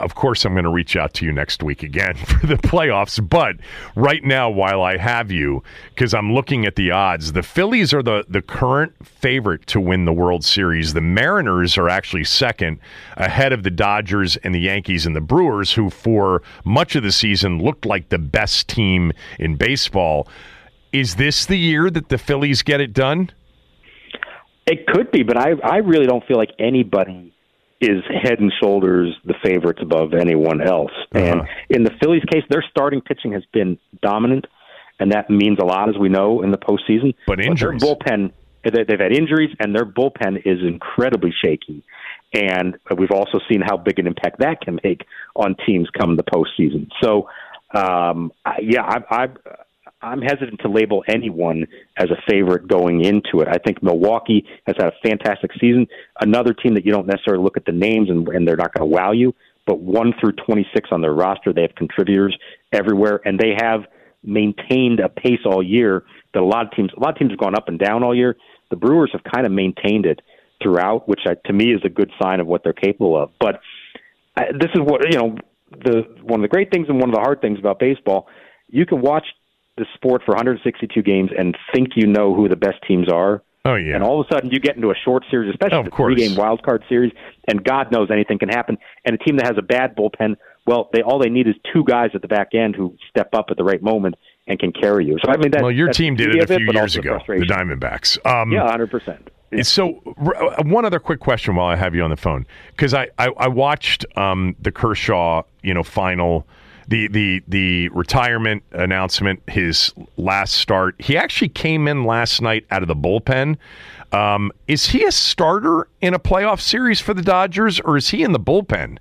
of course, I'm going to reach out to you next week again for the playoffs. But right now, while I have you, because I'm looking at the odds, the Phillies are the, the current favorite to win the World Series. The Mariners are actually second, ahead of the Dodgers and the Yankees and the Brewers, who for much of the season looked like the best team in baseball. Is this the year that the Phillies get it done? It could be, but I, I really don't feel like anybody is head and shoulders the favorites above anyone else. Uh-huh. And in the Phillies' case, their starting pitching has been dominant, and that means a lot, as we know, in the postseason. But injuries. But their bullpen, they've had injuries, and their bullpen is incredibly shaky. And we've also seen how big an impact that can make on teams come the postseason. So, um, yeah, I, I, I'm hesitant to label anyone as a favorite going into it. I think Milwaukee has had a fantastic season. Another team that you don't necessarily look at the names and, and they're not going to wow you, but one through twenty-six on their roster, they have contributors everywhere, and they have maintained a pace all year that a lot of teams, a lot of teams have gone up and down all year. The Brewers have kind of maintained it throughout, which I, to me is a good sign of what they're capable of. But I, this is what, you know, the one of the great things and one of the hard things about baseball. You can watch the sport for one hundred sixty-two games and think you know who the best teams are. Oh, yeah. And all of a sudden you get into a short series, especially oh, the three-game wild card series, and God knows anything can happen. And a team that has a bad bullpen, well, they all they need is two guys at the back end who step up at the right moment and can carry you. So I mean, that, well, your that's team did the it a it, few years ago, the Diamondbacks. Um, yeah, one hundred percent. Yeah. So, r- one other quick question while I have you on the phone, because I, I, I watched um, the Kershaw, you know, final, the the the retirement announcement, his last start. He actually came in last night out of the bullpen. Um, is he a starter in a playoff series for the Dodgers, or is he in the bullpen?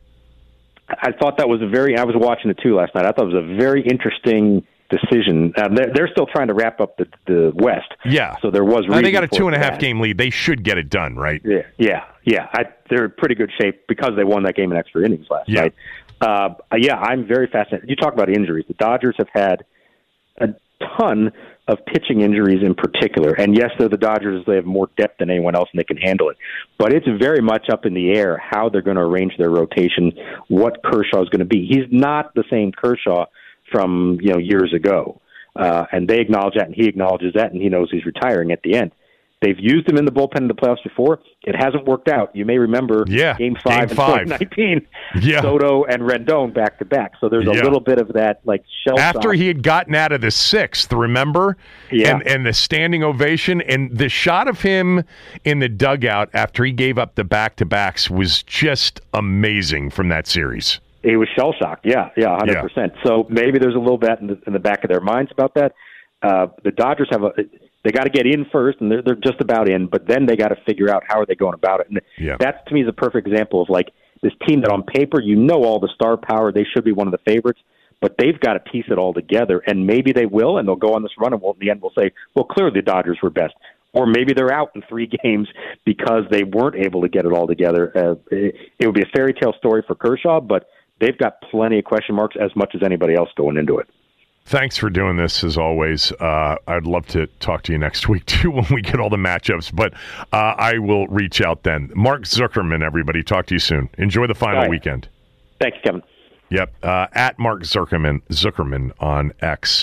I thought that was a very. I was watching it too last night. I thought it was a very interesting decision. Uh, they're, they're still trying to wrap up the, the West. Yeah. So there was. Now they got a two and a half that. game lead. They should get it done, right? Yeah, yeah, yeah. I, they're in pretty good shape because they won that game in extra innings last yeah. night. Uh, yeah, I'm very fascinated. You talk about injuries. The Dodgers have had a ton of pitching injuries in particular. And yes, they're the Dodgers. They have more depth than anyone else, and they can handle it. But it's very much up in the air how they're going to arrange their rotation, what Kershaw is going to be. He's not the same Kershaw from you know years ago. Uh, and they acknowledge that, and he acknowledges that, and he knows he's retiring at the end. They've used him in the bullpen in the playoffs before. It hasn't worked out. You may remember yeah, Game five game in five. twenty nineteen, yeah. Soto and Rendon back-to-back. So there's a yeah. little bit of that like shell After shock. he had gotten out of the sixth, remember? Yeah. And, and the standing ovation. And the shot of him in the dugout after he gave up the back-to-backs was just amazing from that series. He was shell-shocked, yeah, yeah, one hundred percent. Yeah. So maybe there's a little bit in the, in the back of their minds about that. Uh, the Dodgers have a... They got to get in first, and they're they're just about in. But then they got to figure out how are they going about it. And yeah. that to me is a perfect example of like this team that on paper you know all the star power. They should be one of the favorites, but they've got to piece it all together. And maybe they will, and they'll go on this run, and we'll, in the end we'll say, well, clearly the Dodgers were best. Or maybe they're out in three games because they weren't able to get it all together. Uh, it, it would be a fairy tale story for Kershaw, but they've got plenty of question marks as much as anybody else going into it. Thanks for doing this, as always. Uh, I'd love to talk to you next week, too, when we get all the matchups. But uh, I will reach out then. Mark Zuckerman, everybody. Talk to you soon. Enjoy the final right. weekend. Thanks, Kevin. Yep. Uh, at Mark Zuckerman, Zuckerman on X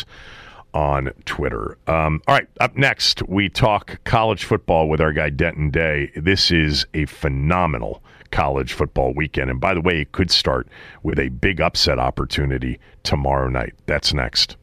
on Twitter. Um, all right. Up next, we talk college football with our guy, Denton Day. This is a phenomenal college football weekend. And by the way, it could start with a big upset opportunity tomorrow night. That's next.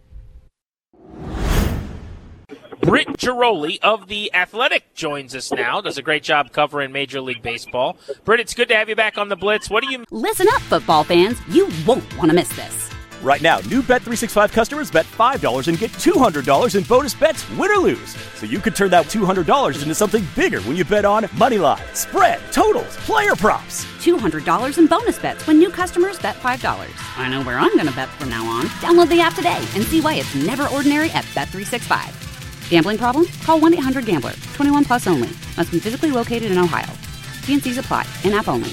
Britt Giroli of The Athletic joins us now. Does a great job covering Major League Baseball. Britt, it's good to have you back on the Blitz. What do you... Listen up, football fans. You won't want to miss this. Right now, new Bet three sixty-five customers bet five dollars and get two hundred dollars in bonus bets, win or lose. So you could turn that two hundred dollars into something bigger when you bet on money line, spread, totals, player props. two hundred dollars in bonus bets when new customers bet five dollars. I know where I'm going to bet from now on. Download the app today and see why it's never ordinary at Bet three sixty-five. Gambling problem? Call one eight hundred gambler. twenty-one plus only. Must be physically located in Ohio. T and C's apply. In-app only.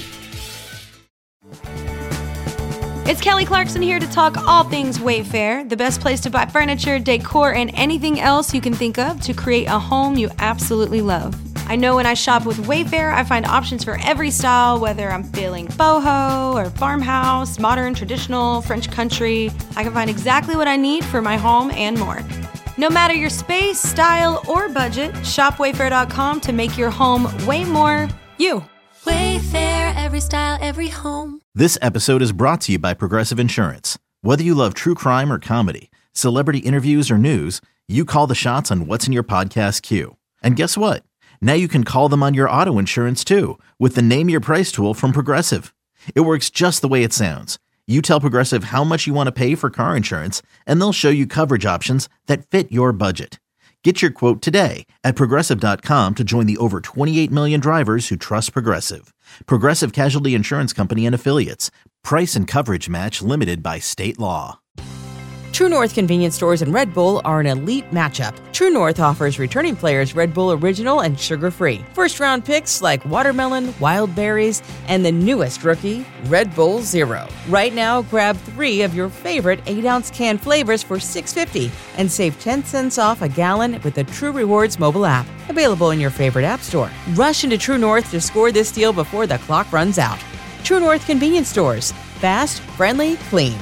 It's Kelly Clarkson here to talk all things Wayfair, the best place to buy furniture, decor, and anything else you can think of to create a home you absolutely love. I know when I shop with Wayfair, I find options for every style, whether I'm feeling boho or farmhouse, modern, traditional, French country. I can find exactly what I need for my home and more. No matter your space, style, or budget, shop wayfair dot com to make your home way more you. Wayfair, every style, every home. This episode is brought to you by Progressive Insurance. Whether you love true crime or comedy, celebrity interviews or news, you call the shots on what's in your podcast queue. And guess what? Now you can call them on your auto insurance too with the Name Your Price tool from Progressive. It works just the way it sounds. You tell Progressive how much you want to pay for car insurance, and they'll show you coverage options that fit your budget. Get your quote today at progressive dot com to join the over twenty-eight million drivers who trust Progressive. Progressive Casualty Insurance Company and Affiliates. Price and coverage match limited by state law. True North convenience stores and Red Bull are an elite matchup. True North offers returning players Red Bull Original and sugar-free. First-round picks like watermelon, wild berries, and the newest rookie, Red Bull Zero. Right now, grab three of your favorite eight-ounce can flavors for six dollars and fifty cents and save ten cents off a gallon with the True Rewards mobile app. Available in your favorite app store. Rush into True North to score this deal before the clock runs out. True North convenience stores. Fast, friendly, clean.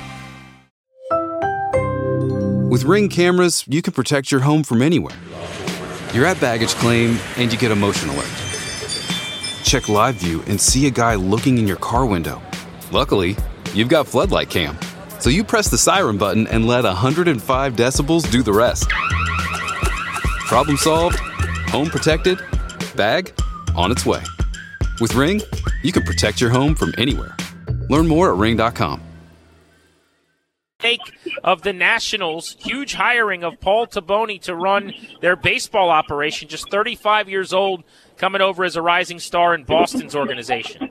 With Ring cameras, you can protect your home from anywhere. You're at baggage claim and you get a motion alert. Check live view and see a guy looking in your car window. Luckily, you've got floodlight cam, so you press the siren button and let one hundred five decibels do the rest. Problem solved, home protected, bag on its way. With Ring, you can protect your home from anywhere. Learn more at ring dot com. Take of the Nationals' huge hiring of Paul Taboni to run their baseball operation, just thirty-five years old, coming over as a rising star in Boston's organization.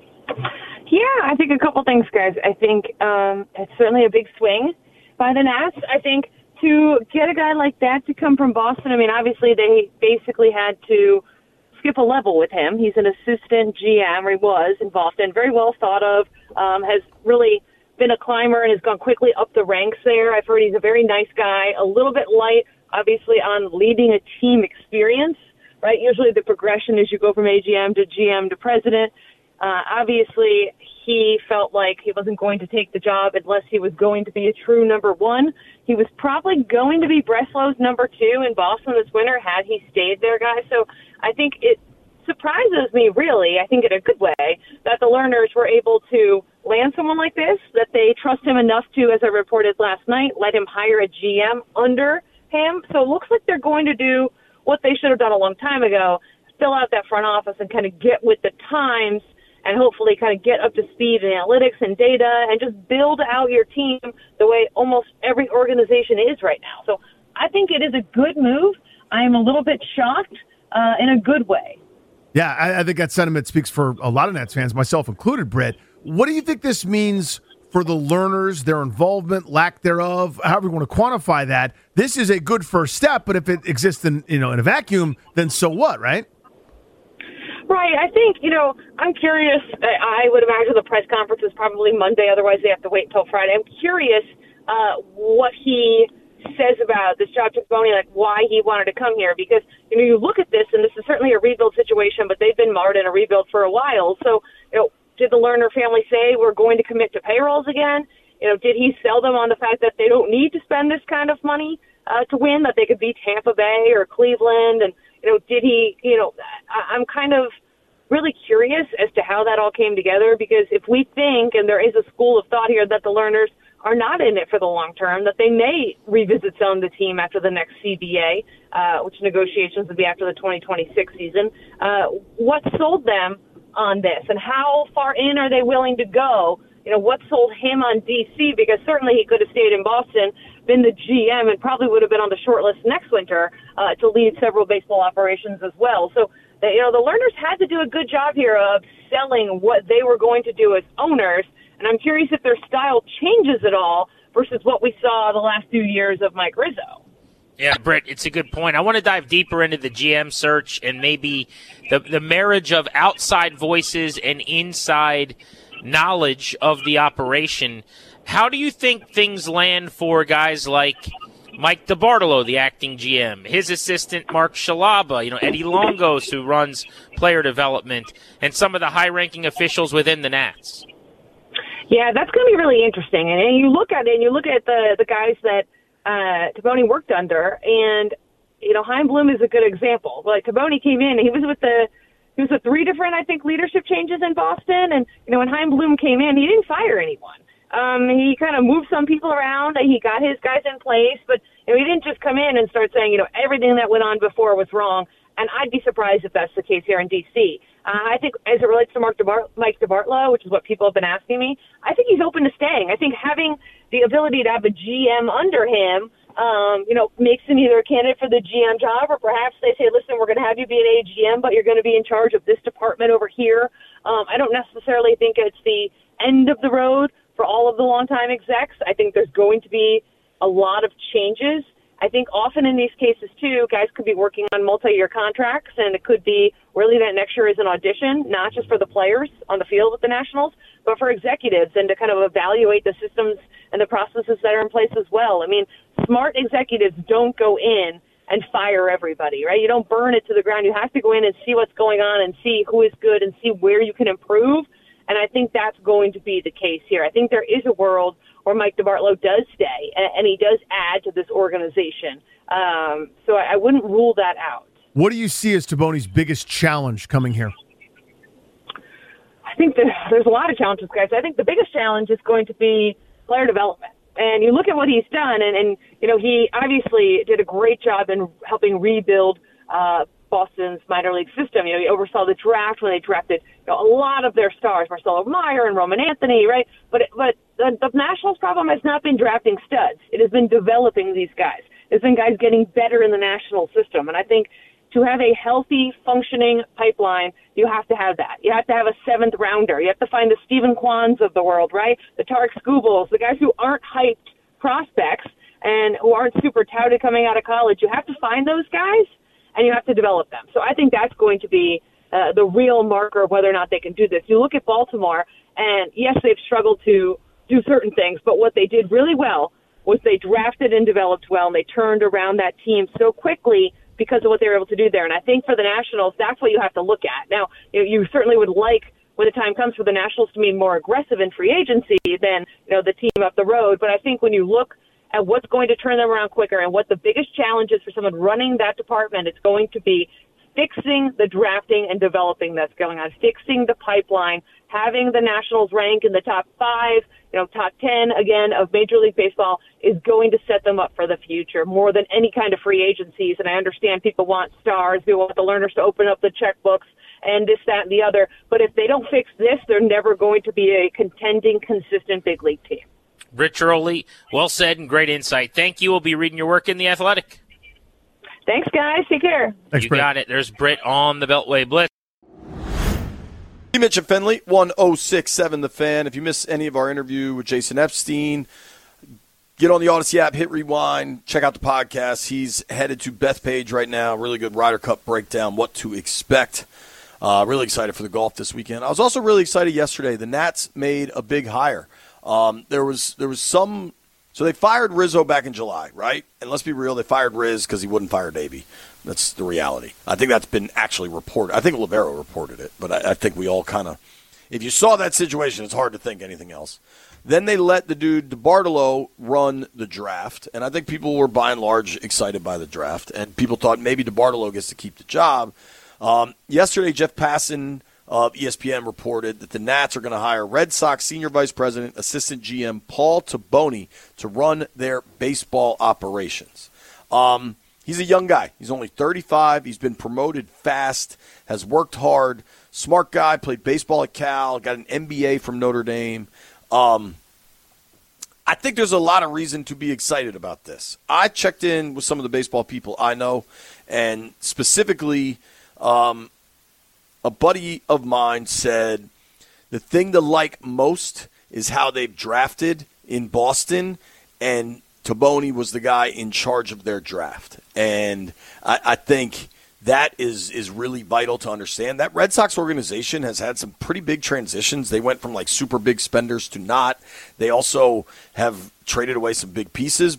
Yeah, I think a couple things, guys. I think um, it's certainly a big swing by the Nats. I think to get a guy like that to come from Boston, I mean, obviously they basically had to skip a level with him. He's an assistant G M, or he was in Boston, very well thought of, um, has really been a climber and has gone quickly up the ranks there. I've heard he's a very nice guy, a little bit light, obviously, on leading a team experience, right? Usually the progression is you go from A G M to G M to president. Uh, obviously, he felt like he wasn't going to take the job unless he was going to be a true number one. He was probably going to be Breslow's number two in Boston this winter had he stayed there, guys. So I think it surprises me, really, I think in a good way, that the Lerners were able to land someone like this, that they trust him enough to, as I reported last night, let him hire a G M under him. So it looks like they're going to do what they should have done a long time ago, fill out that front office and kind of get with the times and hopefully kind of get up to speed in analytics and data and just build out your team the way almost every organization is right now. So I think it is a good move. I am a little bit shocked uh, in a good way. Yeah, I, I think that sentiment speaks for a lot of Nats fans, myself included, Britt. What do you think this means for the Lerners, their involvement, lack thereof, however you want to quantify that? This is a good first step, but if it exists in, you know, in a vacuum, then so what, right? Right. I think, you know, I'm curious. I would imagine the press conference is probably Monday. Otherwise, they have to wait until Friday. I'm curious uh, what he says about this job to Taboni, like why he wanted to come here. Because, you know, you look at this, and this is certainly a rebuild situation, but they've been marred in a rebuild for a while. So, you know, did the Lerner family say we're going to commit to payrolls again? You know, did he sell them on the fact that they don't need to spend this kind of money uh, to win, that they could beat Tampa Bay or Cleveland? And, you know, did he, you know, I, I'm kind of really curious as to how that all came together, because if we think, and there is a school of thought here, that the Lerners are not in it for the long term, that they may revisit selling the team after the next C B A, uh, which negotiations would be after the twenty twenty-six season. Uh, what sold them on this, and how far in are they willing to go? You know, what sold him on D C? Because certainly he could have stayed in Boston, been the G M, and probably would have been on the short list next winter uh, to lead several baseball operations as well. So, you know, the Lerners had to do a good job here of selling what they were going to do as owners. And I'm curious if their style changes at all versus what we saw the last few years of Mike Rizzo. Yeah, Britt, it's a good point. I want to dive deeper into the G M search and maybe the the marriage of outside voices and inside knowledge of the operation. How do you think things land for guys like Mike DeBartolo, the acting G M, his assistant Mark Shalaba, you know, Eddie Longos, who runs player development, and some of the high-ranking officials within the Nats. Yeah, that's going to be really interesting. And, and you look at it, and you look at the the guys that uh, Taboni worked under, and you know, Chaim Bloom is a good example. Like Taboni came in, and he was with the he was with three different, I think, leadership changes in Boston. And you know, when Chaim Bloom came in, he didn't fire anyone. Um, he kind of moved some people around. He got his guys in place, but you know, he didn't just come in and start saying, you know, everything that went on before was wrong. And I'd be surprised if that's the case here in D C. Uh, I think as it relates to Mark DeBart- Mike DeBartolo, which is what people have been asking me, I think he's open to staying. I think having the ability to have a G M under him, um, you know, makes him either a candidate for the G M job, or perhaps they say, listen, we're going to have you be an A G M, but you're going to be in charge of this department over here. Um, I don't necessarily think it's the end of the road for all of the longtime execs. I think there's going to be a lot of changes. I think often in these cases, too, guys could be working on multi-year contracts, and it could be really that next year is an audition, not just for the players on the field with the Nationals, but for executives, and to kind of evaluate the systems and the processes that are in place as well. I mean, smart executives don't go in and fire everybody, right? You don't burn it to the ground. You have to go in and see what's going on and see who is good and see where you can improve. And I think that's going to be the case here. I think there is a world where Mike DeBartolo does stay, and, and he does add to this organization. Um, so I, I wouldn't rule that out. What do you see as Taboni's biggest challenge coming here? I think that there's a lot of challenges, guys. I think the biggest challenge is going to be player development. And you look at what he's done, and, and you know, he obviously did a great job in helping rebuild uh, Boston's minor league system. You know, he oversaw the draft when they drafted, you know, a lot of their stars, Marcelo Meyer and Roman Anthony, right? But but the, the Nationals' problem has not been drafting studs. It has been developing these guys. It's been guys getting better in the National system. And I think to have a healthy, functioning pipeline, you have to have that. You have to have a seventh rounder. You have to find the Stephen Kwans of the world, right? The Tarek Skubals, the guys who aren't hyped prospects and who aren't super touted coming out of college. You have to find those guys, and you have to develop them. So I think that's going to be uh, the real marker of whether or not they can do this. You look at Baltimore, and yes, they've struggled to do certain things, but what they did really well was they drafted and developed well, and they turned around that team so quickly because of what they were able to do there. And I think for the Nationals, that's what you have to look at. Now, you know, you certainly would like, when the time comes for the Nationals to be more aggressive in free agency than, you know, the team up the road. But I think when you look at what's going to turn them around quicker and what the biggest challenge is for someone running that department, it's going to be fixing the drafting and developing that's going on, fixing the pipeline, having the Nationals rank in the top five, you know, top ten, again, of Major League Baseball is going to set them up for the future more than any kind of free agencies. And I understand people want stars, they want the learners to open up the checkbooks and this, that, and the other. But if they don't fix this, they're never going to be a contending, consistent big league team. Rich Early, well said and great insight. Thank you. We'll be reading your work in The Athletic. Thanks, guys. Take care. Thanks, you Britt. Got it. There's Britt on the Beltway Blitz. You mentioned Fenley, one oh six point seven The Fan. If you miss any of our interview with Jason Epstein, get on the Odyssey app, hit rewind, check out the podcast. He's headed to Bethpage right now. Really good Ryder Cup breakdown, what to expect. Uh, really excited for the golf this weekend. I was also really excited yesterday. The Nats made a big hire. Um, there was there was some – so they fired Rizzo back in July, right? And let's be real, they fired Riz because he wouldn't fire Davey. That's the reality. I think that's been actually reported. I think Livero reported it, but I, I think we all kind of – if you saw that situation, it's hard to think anything else. Then they let the dude DeBartolo run the draft, and I think people were by and large excited by the draft, and people thought maybe DeBartolo gets to keep the job. Um, yesterday, Jeff Passan of E S P N reported that the Nats are going to hire Red Sox Senior Vice President, Assistant G M Paul Taboni to run their baseball operations. Um, he's a young guy. He's only thirty-five. He's been promoted fast, has worked hard, smart guy, played baseball at Cal, got an M B A from Notre Dame. Um, I think there's a lot of reason to be excited about this. I checked in with some of the baseball people I know, and specifically um, a buddy of mine said the thing to like most is how they've drafted in Boston, and Taboni was the guy in charge of their draft. And I, I think that is is really vital to understand. That Red Sox organization has had some pretty big transitions. They went from like super big spenders to not. They also have traded away some big pieces, but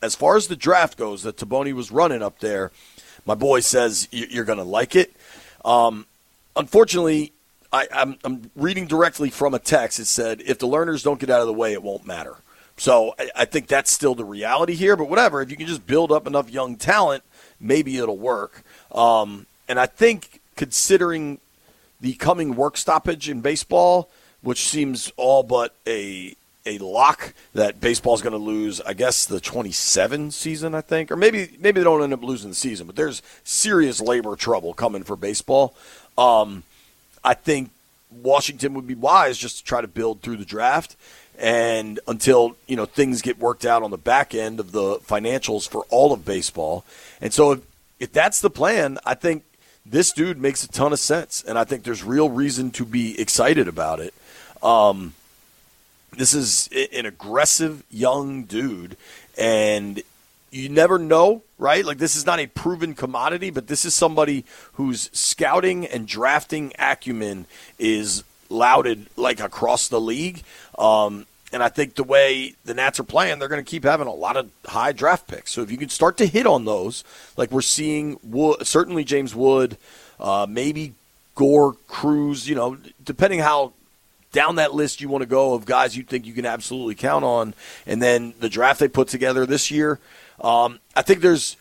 as far as the draft goes that Taboni was running up there, my boy says you're going to like it. Um, unfortunately, I, I'm, I'm reading directly from a text. It said, if the learners don't get out of the way, it won't matter. So I, I think that's still the reality here. But whatever, if you can just build up enough young talent, maybe it'll work. Um, and I think considering the coming work stoppage in baseball, which seems all but a a lock that baseball is going to lose, I guess, the twenty-seven season, I think. Or maybe maybe they don't end up losing the season, but there's serious labor trouble coming for baseball. Um, I think Washington would be wise just to try to build through the draft and until, you know, things get worked out on the back end of the financials for all of baseball. And so if, if that's the plan, I think this dude makes a ton of sense, and I think there's real reason to be excited about it. Um, this is an aggressive young dude, and you never know, right? Like, this is not a proven commodity, but this is somebody whose scouting and drafting acumen is lauded, like, across the league. Um, and I think the way the Nats are playing, they're going to keep having a lot of high draft picks. So if you can start to hit on those, like we're seeing, Wood, certainly James Wood, uh, maybe Gore, Cruz, you know, depending how down that list you want to go of guys you think you can absolutely count on, and then the draft they put together this year, um, I think there's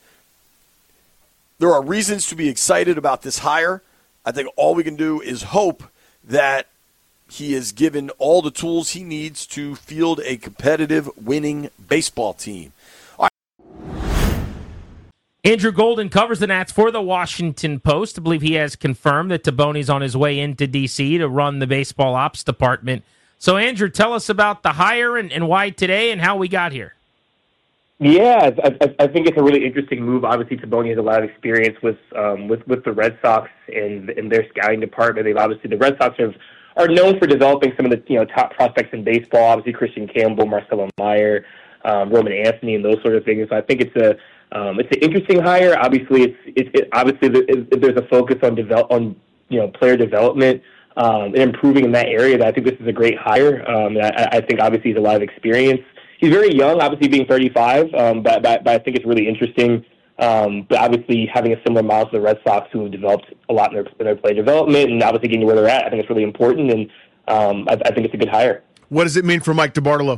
there are reasons to be excited about this hire. I think all we can do is hope that he is given all the tools he needs to field a competitive, winning baseball team. All right. Andrew Golden covers the Nats for the Washington Post. I believe he has confirmed that Taboni's on his way into D C to run the baseball ops department. So, Andrew, tell us about the hire and, and why today and how we got here. Yeah, I, I think it's a really interesting move. Obviously, Taboni has a lot of experience with um, with, with the Red Sox and, and their scouting department. They've obviously the Red Sox have are known for developing some of the you know top prospects in baseball. Obviously, Christian Campbell, Marcelo Meyer, um, Roman Anthony, and those sort of things. So I think it's a um, it's an interesting hire. Obviously, it's it's it, obviously if there's a focus on develop on you know player development um, and improving in that area. That I think this is a great hire. Um, I, I think obviously he's a lot of experience. He's very young, obviously being thirty-five, um, but, but but I think it's really interesting. Um, but obviously having a similar model to the Red Sox, who have developed a lot in their, in their player development, and obviously getting to where they're at, I think it's really important, and um, I, I think it's a good hire. What does it mean for Mike DiBartolo?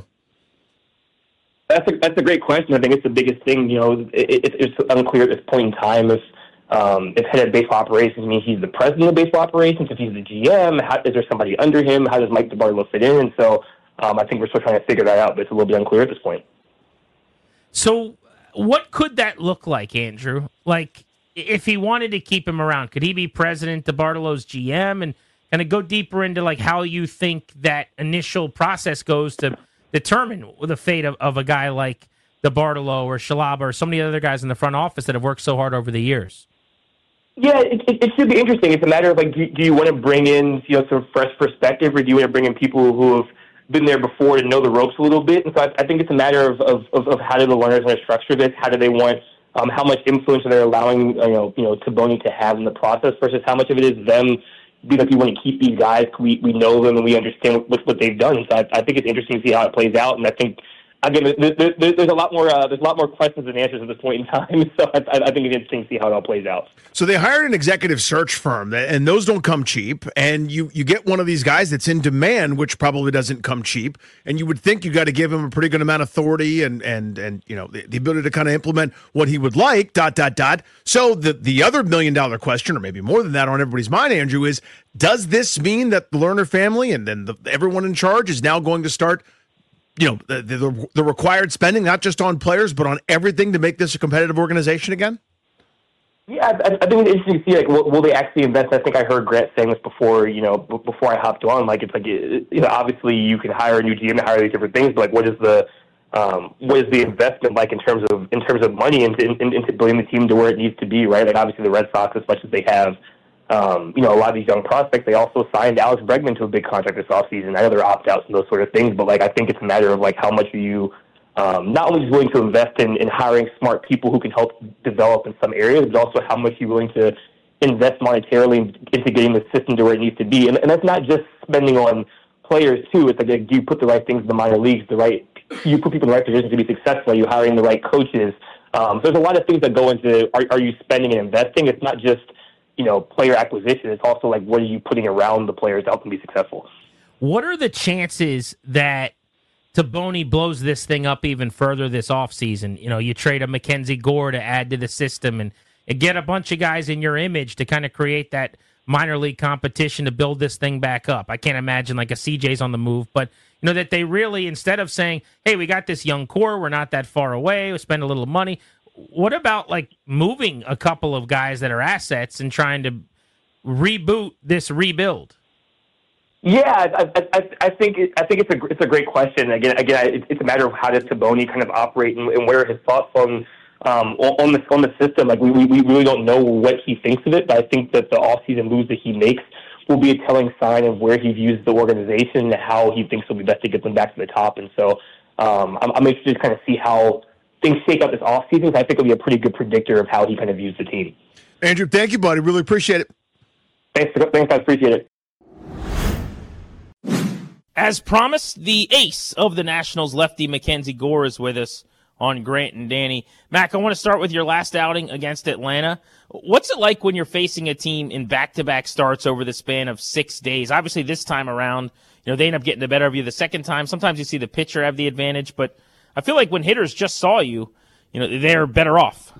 That's a, that's a great question. I think it's the biggest thing. You know, it, it, it's unclear at this point in time if um, if head of baseball operations means he's the president of baseball operations, if he's the G M, how, is there somebody under him? How does Mike DiBartolo fit in? And so um, I think we're still trying to figure that out, but it's a little bit unclear at this point. So what could that look like, Andrew? Like, if he wanted to keep him around, could he be president, DiBartolo's G M, and kind of go deeper into like how you think that initial process goes to determine the fate of, of a guy like DiBartolo or Shalaba or so many other guys in the front office that have worked so hard over the years? Yeah, it, it, it should be interesting. It's a matter of like, do, do you want to bring in you know some fresh perspective, or do you want to bring in people who have been there before and know the ropes a little bit? And so I, I think it's a matter of, of, of, of how do the learners want to structure this? How do they want, um, how much influence are they allowing, you know, you know, Taboni to have in the process versus how much of it is them be like, we want to keep these guys, we we know them and we understand what, what they've done. So I, I think it's interesting to see how it plays out. And I think, again, there, there, there's a lot more uh, there's a lot more questions than answers at this point in time. So I, I think it's interesting to see how it all plays out. So they hired an executive search firm, and those don't come cheap. And you you get one of these guys that's in demand, which probably doesn't come cheap. And you would think you got to give him a pretty good amount of authority and and and you know the, the ability to kind of implement what he would like. Dot dot dot. So the the other million dollar question, or maybe more than that, on everybody's mind, Andrew, is does this mean that the Lerner family and then the, everyone in charge is now going to start, you know, the, the the required spending, not just on players, but on everything to make this a competitive organization again? Yeah, I, I think it's interesting to see, like, will, will they actually invest? I think I heard Grant saying this before, you know, b- before I hopped on. Like, it's like, you know, obviously you can hire a new G M and hire these different things, but like, what is the um, what is the investment like in terms of in terms of money into, in, into building the team to where it needs to be, right? Like, obviously the Red Sox, as much as they have, um, you know, a lot of these young prospects, they also signed Alex Bregman to a big contract this offseason. I know there are opt-outs and those sort of things, but like, I think it's a matter of like how much are you Um, not only is willing to invest in, in hiring smart people who can help develop in some areas, but also how much you're willing to invest monetarily into getting the system to where it needs to be. And, and that's not just spending on players, too. It's like, do you put the right things in the minor leagues, the right you put people in the right position to be successful. Are you hiring the right coaches? Um, so there's a lot of things that go into are, are you spending and investing? It's not just, you know, player acquisition. It's also like what are you putting around the players to help them be successful? What are the chances that Taboni blows this thing up even further this offseason? You know, you trade a Mackenzie Gore to add to the system and, and get a bunch of guys in your image to kind of create that minor league competition to build this thing back up. I can't imagine like a C J's on the move, but you know that they really, instead of saying, hey, we got this young core, we're not that far away, we spend a little money. What about like moving a couple of guys that are assets and trying to reboot this rebuild? Yeah, I, I, I think it, I think it's a it's a great question. Again, again, it's, it's a matter of how does Taboni kind of operate and, and what are his thoughts on um, on the on the system. Like we, we we really don't know what he thinks of it, but I think that the offseason moves that he makes will be a telling sign of where he views the organization and how he thinks it'll be best to get them back to the top. And so um, I'm, I'm interested to kind of see how things shake out this offseason. I think it'll be a pretty good predictor of how he kind of views the team. Andrew, thank you, buddy. Really appreciate it. Thanks, thanks, guys. Appreciate it. As promised, the ace of the Nationals, lefty Mackenzie Gore, is with us on Grant and Danny. Mac, I want to start with your last outing against Atlanta. What's it like when you're facing a team in back-to-back starts over the span of six days? Obviously, this time around, you know, they end up getting the better of you the second time. Sometimes you see the pitcher have the advantage, but I feel like when hitters just saw you, you know, they're better off.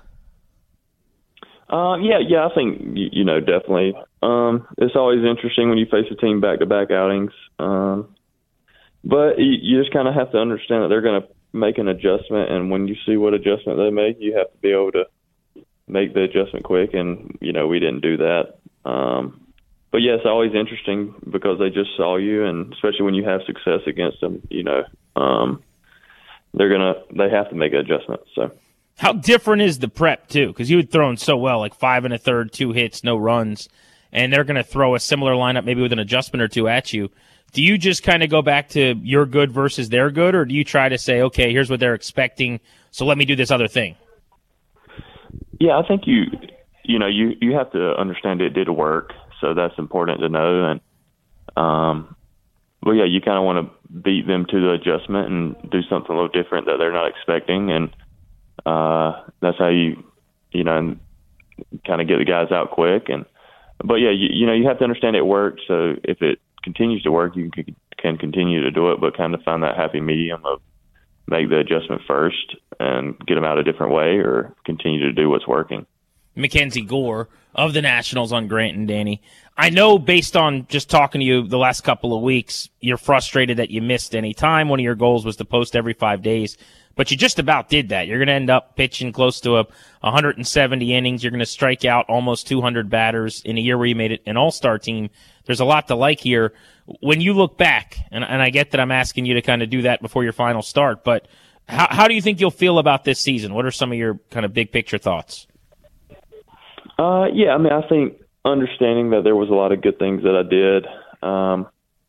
Uh, yeah, yeah, I think, you, you know, definitely. Um, it's always interesting when you face a team back-to-back outings. Um, but you, you just kind of have to understand that they're going to make an adjustment, and when you see what adjustment they make, you have to be able to make the adjustment quick, and, you know, we didn't do that. Um, but, yeah, it's always interesting because they just saw you, and especially when you have success against them, you know, um, they're going to – they have to make an adjustment, so. How different is the prep, too? Because you had thrown so well, like five and a third, two hits, no runs, and they're going to throw a similar lineup maybe with an adjustment or two at you. Do you just kind of go back to your good versus their good, or do you try to say, okay, here's what they're expecting, so let me do this other thing? Yeah, I think you you know, you, you have to understand it did work, so that's important to know. And um, well, yeah, you kind of want to beat them to the adjustment and do something a little different that they're not expecting, and uh, that's how you, you know, kind of get the guys out quick. And but yeah, you, you know, you have to understand it worked. So if it continues to work, you can, can continue to do it, but kind of find that happy medium of make the adjustment first and get them out a different way, or continue to do what's working. Mackenzie Gore of the Nationals on Grant and Danny. I know based on just talking to you the last couple of weeks, you're frustrated that you missed any time. One of your goals was to post every five days, but you just about did that. You're going to end up pitching close to a one hundred seventy innings. You're going to strike out almost two hundred batters in a year where you made it an all-star team. There's a lot to like here. When you look back, and, and I get that I'm asking you to kind of do that before your final start, but how, how do you think you'll feel about this season? What are some of your kind of big picture thoughts? Uh, yeah, I mean, I think understanding that there was a lot of good things that I did, um,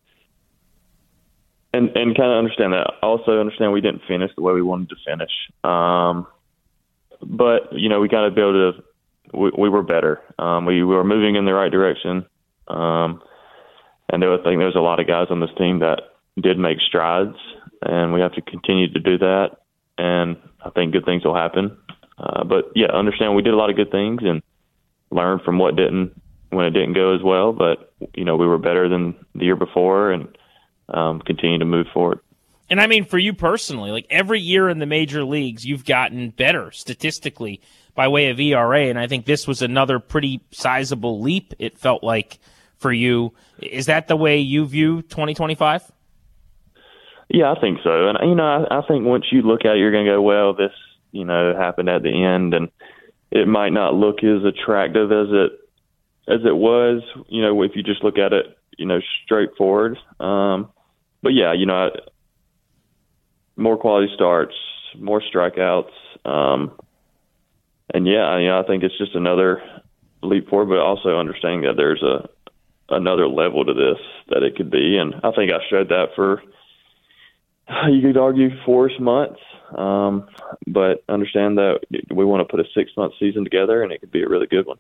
and and kind of understand that. Also understand we didn't finish the way we wanted to finish, um, but you know, we got to be able to. We, we were better. Um, we, we were moving in the right direction, um, and there, I think there was a lot of guys on this team that did make strides, and we have to continue to do that. And I think good things will happen. Uh, but yeah, understand we did a lot of good things and learn from what didn't when it didn't go as well. But you know, we were better than the year before, and um, continue to move forward. And I mean, for you personally, like every year in the major leagues, you've gotten better statistically by way of E R A, and I think this was another pretty sizable leap, it felt like, for you. Is that the way you view twenty twenty-five? Yeah, I think so. And, you know, I, I think once you look at it, you're going to go, well, this, you know, happened at the end, and it might not look as attractive as it as it was, you know, if you just look at it, you know, straightforward. Um, but, yeah, you know, more quality starts, more strikeouts, um And yeah, you know, I think it's just another leap forward, but also understanding that there's a another level to this that it could be. And I think I showed that for, you could argue, four months. Um, but understand that we want to put a six-month season together, and it could be a really good one.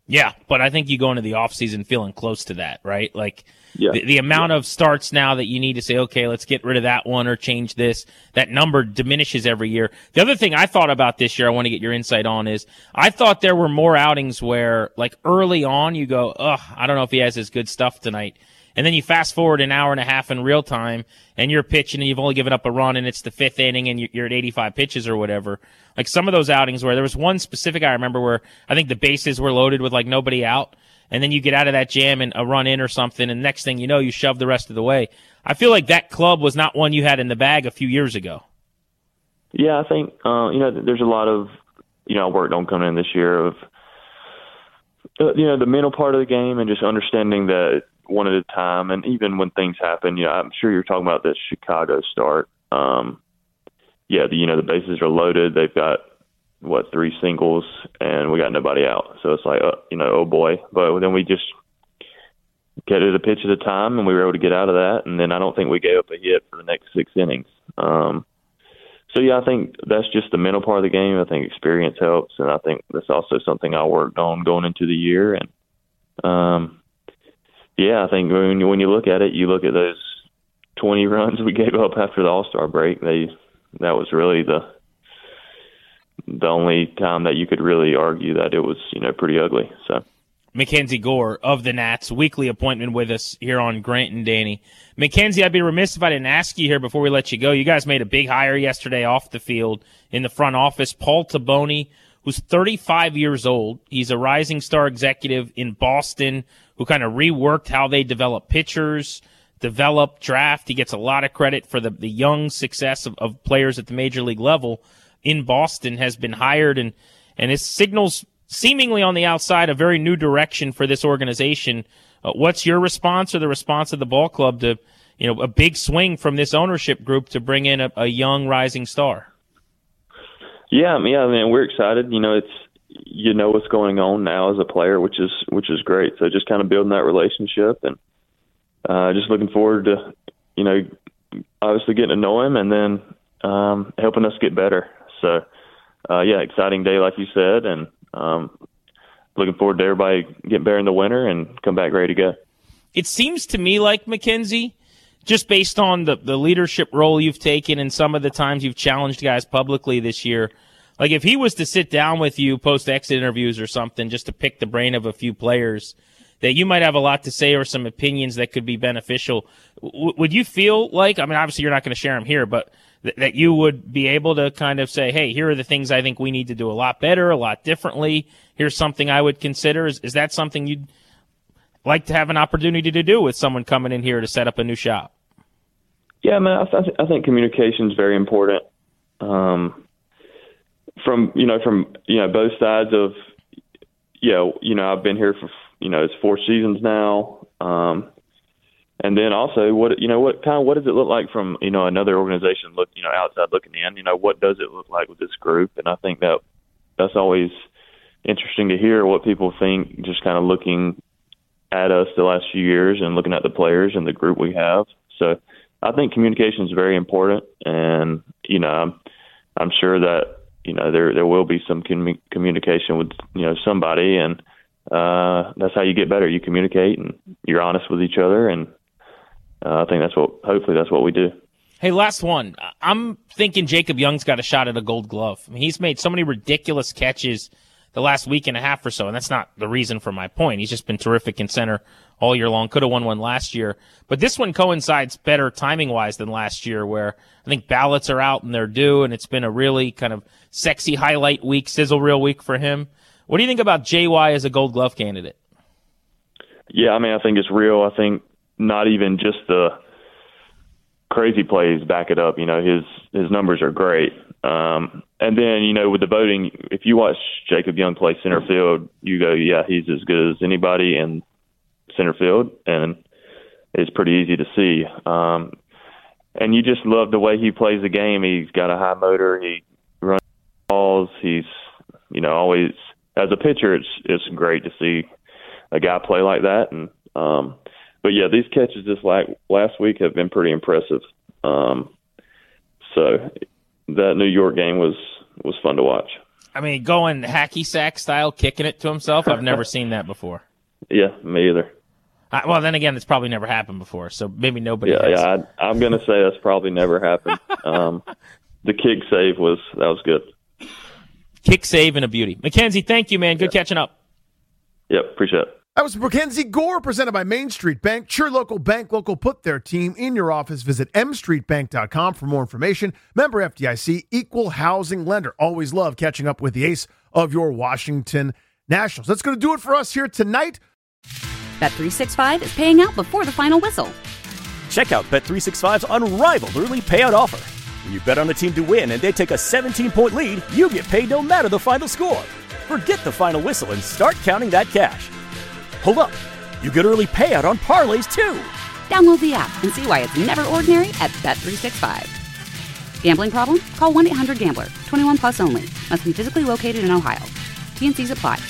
Yeah, but I think you go into the offseason feeling close to that, right? Like Yeah. the, the amount of starts now that you need to say, okay, let's get rid of that one or change this, that number diminishes every year. The other thing I thought about this year, I want to get your insight on, is I thought there were more outings where, like, early on you go, ugh, I don't know if he has his good stuff tonight. And then you fast forward an hour and a half in real time, and you're pitching, and you've only given up a run, and it's the fifth inning, and you're at eighty-five pitches or whatever. Like some of those outings where there was one specific I remember where I think the bases were loaded with like nobody out, and then you get out of that jam and a run in or something, and next thing you know, you shove the rest of the way. I feel like that club was not one you had in the bag a few years ago. Yeah, I think uh, you know there's a lot of you know work on coming in this year of uh, you know the mental part of the game and just understanding that one at a time. And even when things happen, you know, I'm sure you're talking about this Chicago start. Um, yeah, the, you know the bases are loaded. They've got what three singles, and we got nobody out. So it's like uh, you know oh boy. But then we just get it a pitch at a time, and we were able to get out of that. And then I don't think we gave up a hit for the next six innings. Um, So, yeah, I think that's just the mental part of the game. I think experience helps, and I think that's also something I worked on going into the year. And, um, yeah, I think when you, when you look at it, you look at those twenty runs we gave up after the All-Star break. They that was really the the only time that you could really argue that it was, you know, pretty ugly. So. Mackenzie Gore of the Nats, weekly appointment with us here on Grant and Danny. Mackenzie, I'd be remiss if I didn't ask you here before we let you go. You guys made a big hire yesterday off the field in the front office. Paul Taboni, who's thirty-five years old. He's a rising star executive in Boston who kind of reworked how they develop pitchers, develop, draft. He gets a lot of credit for the, the young success of, of players at the major league level in Boston, has been hired, and, and his signals seemingly on the outside a very new direction for this organization. Uh, what's your response or the response of the ball club to, you know, a big swing from this ownership group to bring in a, a young rising star? Yeah, yeah, I mean, we're excited. You know, it's you know what's going on now as a player, which is which is great. So just kind of building that relationship, and uh, just looking forward to, you know, obviously getting to know him, and then um, helping us get better. So, uh, yeah, exciting day, like you said, and um, looking forward to everybody getting better in the winter and come back ready to go. It seems to me like, Mackenzie, just based on the, the leadership role you've taken and some of the times you've challenged guys publicly this year, like if he was to sit down with you post-exit interviews or something just to pick the brain of a few players, that you might have a lot to say or some opinions that could be beneficial. W- would you feel like, I mean, obviously you're not going to share them here, but th- that you would be able to kind of say, hey, here are the things I think we need to do a lot better, a lot differently. Here's something I would consider. Is, is that something you'd like to have an opportunity to do with someone coming in here to set up a new shop? Yeah, man, I, th- I think communication is very important. Um, from, you know, from, you know, both sides of, you know, you know, I've been here for, you know, it's four seasons now. Um, and then also what, you know, what kind of, what does it look like from, you know, another organization look, you know, outside looking in, you know, what does it look like with this group? And I think that that's always interesting to hear what people think, just kind of looking at us the last few years and looking at the players and the group we have. So I think communication is very important. And, you know, I'm, I'm sure that, you know, there, there will be some commu- communication with, you know, somebody, and, uh, that's how you get better. You communicate and you're honest with each other. And, uh, I think that's what, hopefully that's what we do. Hey, last one. I'm thinking Jacob Young's got a shot at a gold glove. I mean, he's made so many ridiculous catches the last week and a half or so, and that's not the reason for my point. He's just been terrific in center all year long. Could have won one last year. But this one coincides better timing-wise than last year, where I think ballots are out and they're due, and it's been a really kind of sexy highlight week, sizzle reel week for him. What do you think about J Y as a gold glove candidate? Yeah, I mean, I think it's real. I think not even just the crazy plays back it up. You know, his his numbers are great. Um, and then, you know, with the voting, if you watch Jacob Young play center field, you go, yeah, he's as good as anybody in center field, and it's pretty easy to see. Um, and you just love the way he plays the game. He's got a high motor. He runs balls. He's, you know, always, as a pitcher, it's it's great to see a guy play like that. And um, but yeah, these catches this like last week have been pretty impressive. Um, so that New York game was was fun to watch. I mean, going hacky sack style, kicking it to himself, I've never seen that before. Yeah, me either. Uh, well, then again, it's probably never happened before, so maybe nobody Yeah, has. yeah. I, I'm going to say that's probably never happened. Um, the kick save was that was good. Kick save and a beauty. Mackenzie, thank you, man. Good catching up. Yep, appreciate it. That was Mackenzie Gore, presented by Main Street Bank. Your local bank, local put their team in your office. Visit m street bank dot com for more information. Member F D I C, equal housing lender. Always love catching up with the ace of your Washington Nationals. That's going to do it for us here tonight. Bet three sixty-five is paying out before the final whistle. Check out Bet three sixty-five's unrivaled early payout offer. When you bet on a team to win and they take a seventeen-point lead, you get paid no matter the final score. Forget the final whistle and start counting that cash. Hold up. You get early payout on parlays, too. Download the app and see why it's never ordinary at Bet three sixty-five. Gambling problem? Call one eight hundred gambler. twenty-one plus only. Must be physically located in Ohio. T and C's apply.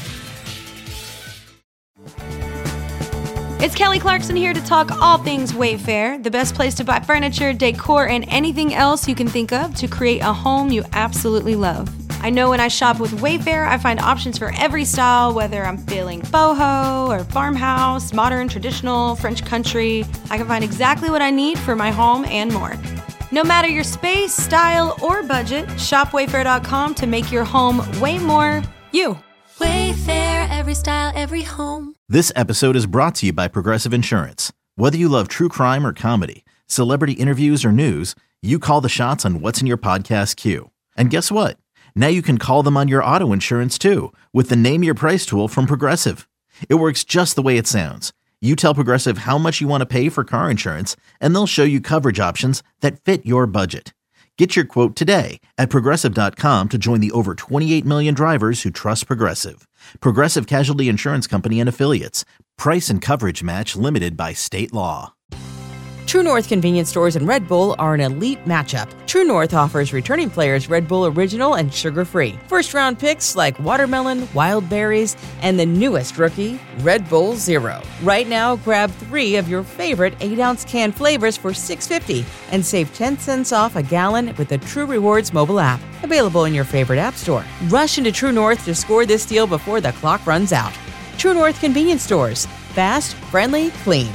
It's Kelly Clarkson here to talk all things Wayfair, the best place to buy furniture, decor, and anything else you can think of to create a home you absolutely love. I know when I shop with Wayfair, I find options for every style, whether I'm feeling boho or farmhouse, modern, traditional, French country. I can find exactly what I need for my home and more. No matter your space, style, or budget, shop wayfair dot com to make your home way more you. Wayfair, every style, every home. This episode is brought to you by Progressive Insurance. Whether you love true crime or comedy, celebrity interviews or news, you call the shots on what's in your podcast queue. And guess what? Now you can call them on your auto insurance too with the Name Your Price tool from Progressive. It works just the way it sounds. You tell Progressive how much you want to pay for car insurance, and they'll show you coverage options that fit your budget. Get your quote today at progressive dot com to join the over twenty-eight million drivers who trust Progressive. Progressive Casualty Insurance Company and Affiliates. Price and coverage match limited by state law. True North convenience stores and Red Bull are an elite matchup. True North offers returning players Red Bull Original and sugar-free. First-round picks like watermelon, wild berries, and the newest rookie, Red Bull Zero. Right now, grab three of your favorite eight-ounce can flavors for six dollars and fifty cents and save ten cents off a gallon with the True Rewards mobile app. Available in your favorite app store. Rush into True North to score this deal before the clock runs out. True North convenience stores. Fast, friendly, clean.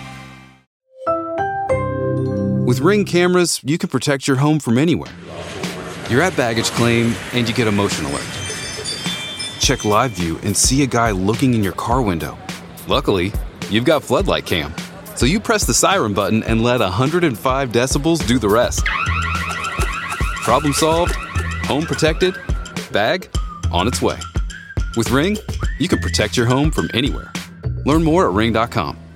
With Ring cameras, you can protect your home from anywhere. You're at baggage claim and you get a motion alert. Check live view and see a guy looking in your car window. Luckily, you've got floodlight cam. So you press the siren button and let one hundred five decibels do the rest. Problem solved, home protected, bag on its way. With Ring, you can protect your home from anywhere. Learn more at ring dot com.